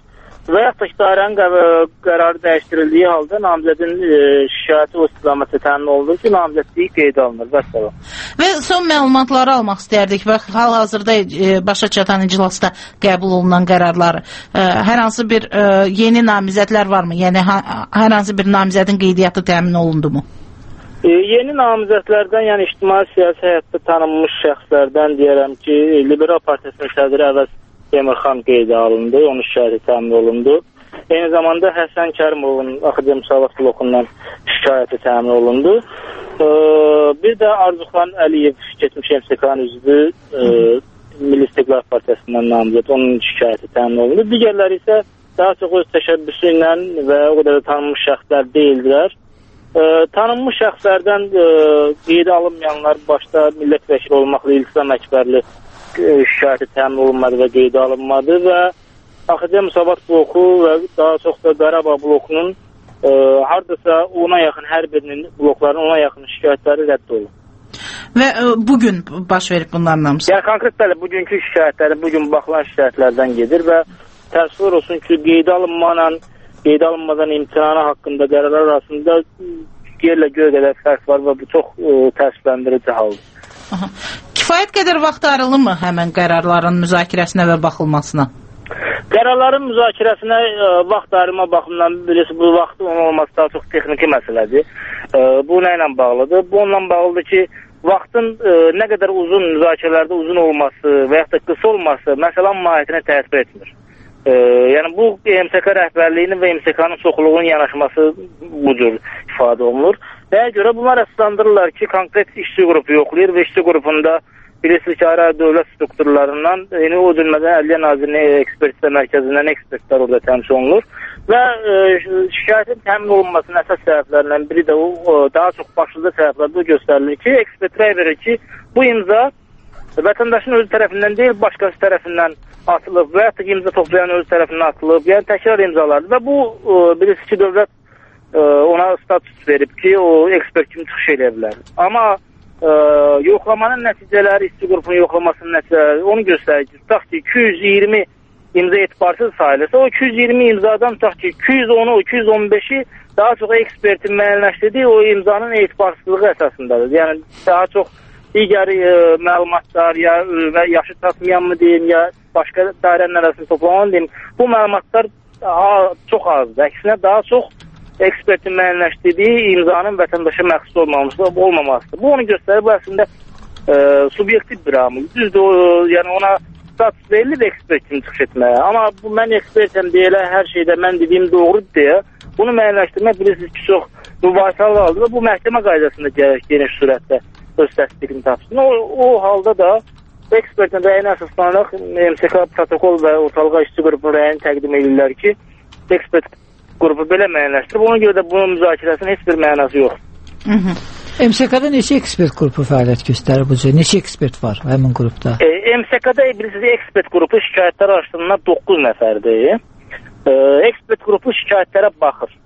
S3: və yaxud da idarənin qərarı dəyişdirildiyi halda namizədin e, şikayəti o istiqamətdə təmin olunur ki, namizədliyi qeydə alınır və s.
S1: Və son məlumatları almaq istərdik və hal-hazırda e, başa çatan iclasda qəbul olunan qərarlar e, hər hansı bir e, yeni namizədlər varmı? Yəni ha, hər hansı bir namizədin qeydiyyatı təmin olundu mu?
S3: E, yeni namizədlərdən, yəni ictimai siyasi həyatda tanınmış şəxslərdən deyərəm ki, Liberal Partiyasının sədri Əvəz Demirxan qeydə alındı, onun şikayəti təmin olundu. Eyni zamanda Həsən Kərimovun Axıcı Müsavat blokundan şikayəti təmin olundu. Ee, bir də Arzuxan Əliyev getmiş M S K-nın üzvü e, Milli İstiqlal Partiyasından namizəd, onun şikayəti təmin olundu. Digərləri isə daha çox öz təşəbbüsü ilə və o qədər də tanınmış şəxslər deyildilər. Ee, tanınmış şəxslərdən e, qeydə alınmayanlar başda millət vəkili olmaqla İltisam Əkbərli şikayəti təmin olunmadı və qeydə alınmadı və Axıcı Müsavat bloku və daha çox da Qarabağ blokunun e, hardasa ona yaxın, hər birinin bloklarının ona yaxın şikayətləri rədd olundu.
S1: Və e, bugün baş verib bunların hamısı?
S3: Yəni konkret belə bugünkü şikayətləri bugün baxılan şikayətlərdən gedir və təəssüf olsun ki, qeydə alınmadan, qeydə alınmadan imtihanı haqqında qərarlar arasında yerlə göy qədər fərq var və bu çox e, təəssüfləndirici haldır.
S1: Aha. Kifayət qədər vaxt ayrılır mı həmən qərarların müzakirəsinə və baxılmasına?
S3: Qərarların müzakirəsinə e, vaxt ayrılma baxımından birisi bu vaxtın olması daha çox texniki məsələdir. E, bu nə ilə bağlıdır? Bu onunla bağlıdır ki, vaxtın e, nə qədər uzun müzakirələrdə uzun olması və yaxud da qısa olması məsələnin mahiyyətinə təsir etmir. E, yəni bu M S K rəhbərliyinin və M S K-nın çoxluğunun yanaşması bu cür ifadə olunur. Nəyə görə bunlar əsaslandırırlar ki, konkret işçi qrupu yoxlayır və işçi qrupunda bilirsiniz ki, ayrı dövlət strukturlarından, yəni o cümlədən Ədliyyə Nazirliyi ekspertiza mərkəzindən ekspertlər orada təmsil olunur və e, şikayətin təmin olunmasının əsas səbəblərindən biri də o, o daha çox başlıca səbəblərdə göstərilir ki, ekspertlər verir ki, bu imza vətəndaşın özü tərəfindən deyil, başqası tərəfindən atılıb və yaxud da imza toplayan özü tərəfindən atılıb, yəni təkrar imzalardır və bu e, bilirsiniz ki, dövlət e, ona status verib ki, o ekspert kimi çıxış edə bilər. Amma e, yoxlamanın nəticələri, işçi qrupunun yoxlamasının nəticələri onu göstərir ki, tutaq ki, iki yüz iyirmi imza etibarsız sayılırsa, o iki yüz iyirmi imzadan tutaq ki, iki yüz onu, iki yüz on beşi daha çox ekspertin müəyyənləşdirdiyi o imzanın etibarsızlığı əsasındadır. Yəni daha çox digər e, məlumatlar ya və yaşı çatmayan mı deyim, ya başqa dairənin arasında toplanan deyim, bu məlumatlar a, çox azdır. Əksinə daha çox ekspertin müəyyənləşdirdiyi imzanın vətəndaşa məxsus olmaması, olmamasıdır. Bu onu göstərir, bu əslində e, subyektiv bir amil. Düzdür, o, yəni ona status verilir ekspert kimi çıxış etməyə. Amma bu mən ekspertəm deyilə hər şeydə mən dediyim doğrudur deyə bunu müəyyənləşdirmək bilirsiniz ki, çox mübahisəli aldı və bu məhkəmə qaydasında gərək geniş surətdə öz təsdiqini tapsın. O, o halda da ekspertin rəyinə əsaslanaraq M S K protokol və ortalığa işçi qrupunun rəyini təqdim edirlər ki, ekspert qrupu belə müəyyənləşdirib. Ona görə də bunun müzakirəsinin heç bir mənası yoxdur.
S13: M S K-da neçə ekspert qrupu fəaliyyət göstərir bu cür? Neçə ekspert var həmin qrupda?
S3: E, M S K-da bilirsiniz, ekspert qrupu şikayətlər araşdırılan doqquz nəfərdir. E, ekspert qrupu şikayətlərə baxır.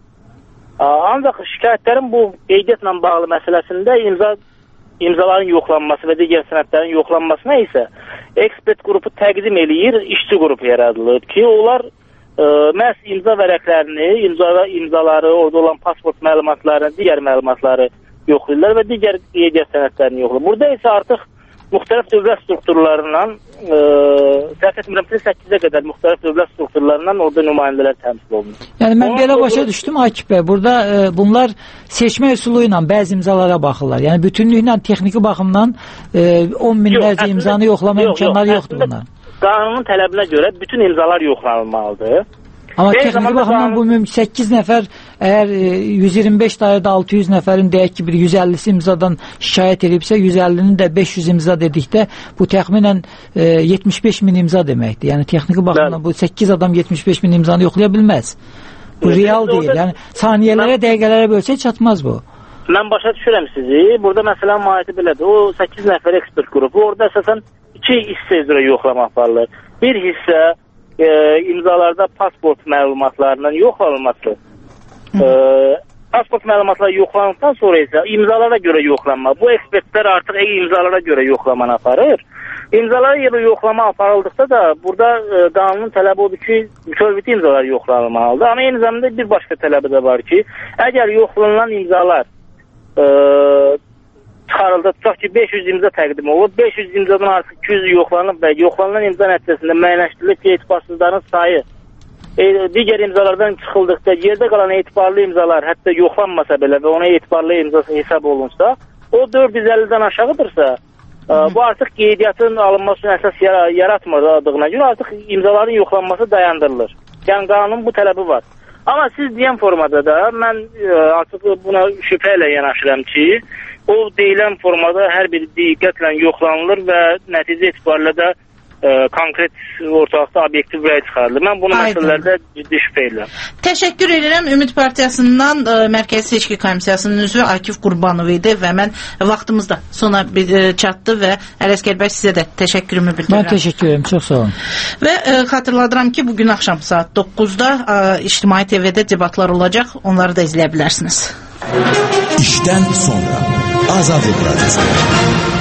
S3: A, ancaq şikayətlərin bu qeydiyyatla bağlı məsələsində imza imzaların yoxlanması və digər sənədlərin yoxlanmasına isə ekspert qrupu təqdim eləyir, işçi qrupu yaradılır ki, onlar e, məhz imza vərəqlərini, imza, imzaları, orada olan pasport məlumatlarını, digər məlumatları yoxlayırlar və digər qeydiyyat sənədlərini yoxlayırlar. Burada isə artıq müxtəlif dövlət strukturlarından e, səhv etmirəmsə səkkizə qədər müxtəlif dövlət strukturlarından orada nümayəndələr təmsil olunur.
S13: Yəni mən Onun belə başa olur... düşdüm Akif bəy, burada e, bunlar seçmə üsulu ilə bəzi imzalara baxırlar. Yəni bütünlüklə texniki baxımdan e, on minlərcə imzanı yoxlama yox, imkanları yox, yoxdur bunlar.
S3: Qanunun tələbinə görə bütün imzalar yoxlanılmalıdır.
S13: Amma texniki baxımdan bu mümkün səkkiz nəfər, əgər yüz iyirmi beş dairədə altı yüz nəfərin deyək ki, bir yüz əlli imzadan şikayət edibsə, yüz əllinin də beş yüz imza dedikdə bu təxminən e, yetmiş beş min imza deməkdir. Yəni texniki baxımdan bu səkkiz adam yetmiş beş min imzanı yoxlaya bilməz. Bu real deyil. Yəni saniyələrə, dəqiqələrə bölsək çatmaz bu.
S3: Mən başa düşürəm sizi. Burada məsələn mahiyyəti belədir. O səkkiz nəfər ekspert qrupu orada əsasən iki hissə üzrə yoxlama aparılır. Bir hissə E, imzalarda pasport məlumatlarının yoxlanılması. E, pasport məlumatları yoxlandıqdan sonra isə imzalara görə yoxlanma. Bu ekspertlər artıq imzalara görə yoxlamanı aparır
S6: İmzalara görə yoxlama aparıldıqda da burada e, qanunun tələbi odur ki, bütövlükdə imzalar yoxlanılmalıdır. Amma eyni zamanda bir başqa tələbi də var ki, əgər yoxlanılan imzalar e, çıxarıldı, tutaq ki, beş yüz imza təqdim olur, beş yüz imzadan artıq iki yüz yoxlanıb və yoxlanılan imza nəticəsində müəyyənləşdirilir ki, etibarsızların sayı e, digər imzalardan çıxıldıqda yerdə qalan etibarlı imzalar hətta yoxlanmasa belə və ona etibarlı imzası hesab olunsa, o dörd yüz əllidən aşağıdırsa, bu artıq qeydiyyatın alınması üçün əsas yaratmadığına görə artıq imzaların yoxlanması dayandırılır. Yəni qanunun bu tələbi var. Amma siz deyən formada da mən artıq buna şübhə ilə yanaşıram ki, o deyilən formada hər bir diqqətlə yoxlanılır və nəticə etibarilə də e, konkret ortalıqda obyektiv rəy çıxarılır. Mən bunu məsələlərdə ciddi şübhə edirəm.
S1: Təşəkkür edirəm. Ümid Partiyasından e, Mərkəzi Seçki Komissiyasının üzvü Akif Qurbanov idi və mən vaxtımız da sona e, çatdı və Ələsgər bəy sizə də təşəkkürümü bildirirəm.
S13: Mən təşəkkür edirəm. Çox sağ olun.
S1: Və e, xatırladıram ki, bugün axşam saat doqquzda e, İctimai T V-də debatlar olacaq. Onları da izləyə bilərsiniz.
S9: İşdən sonra Azadlıq Radyosu.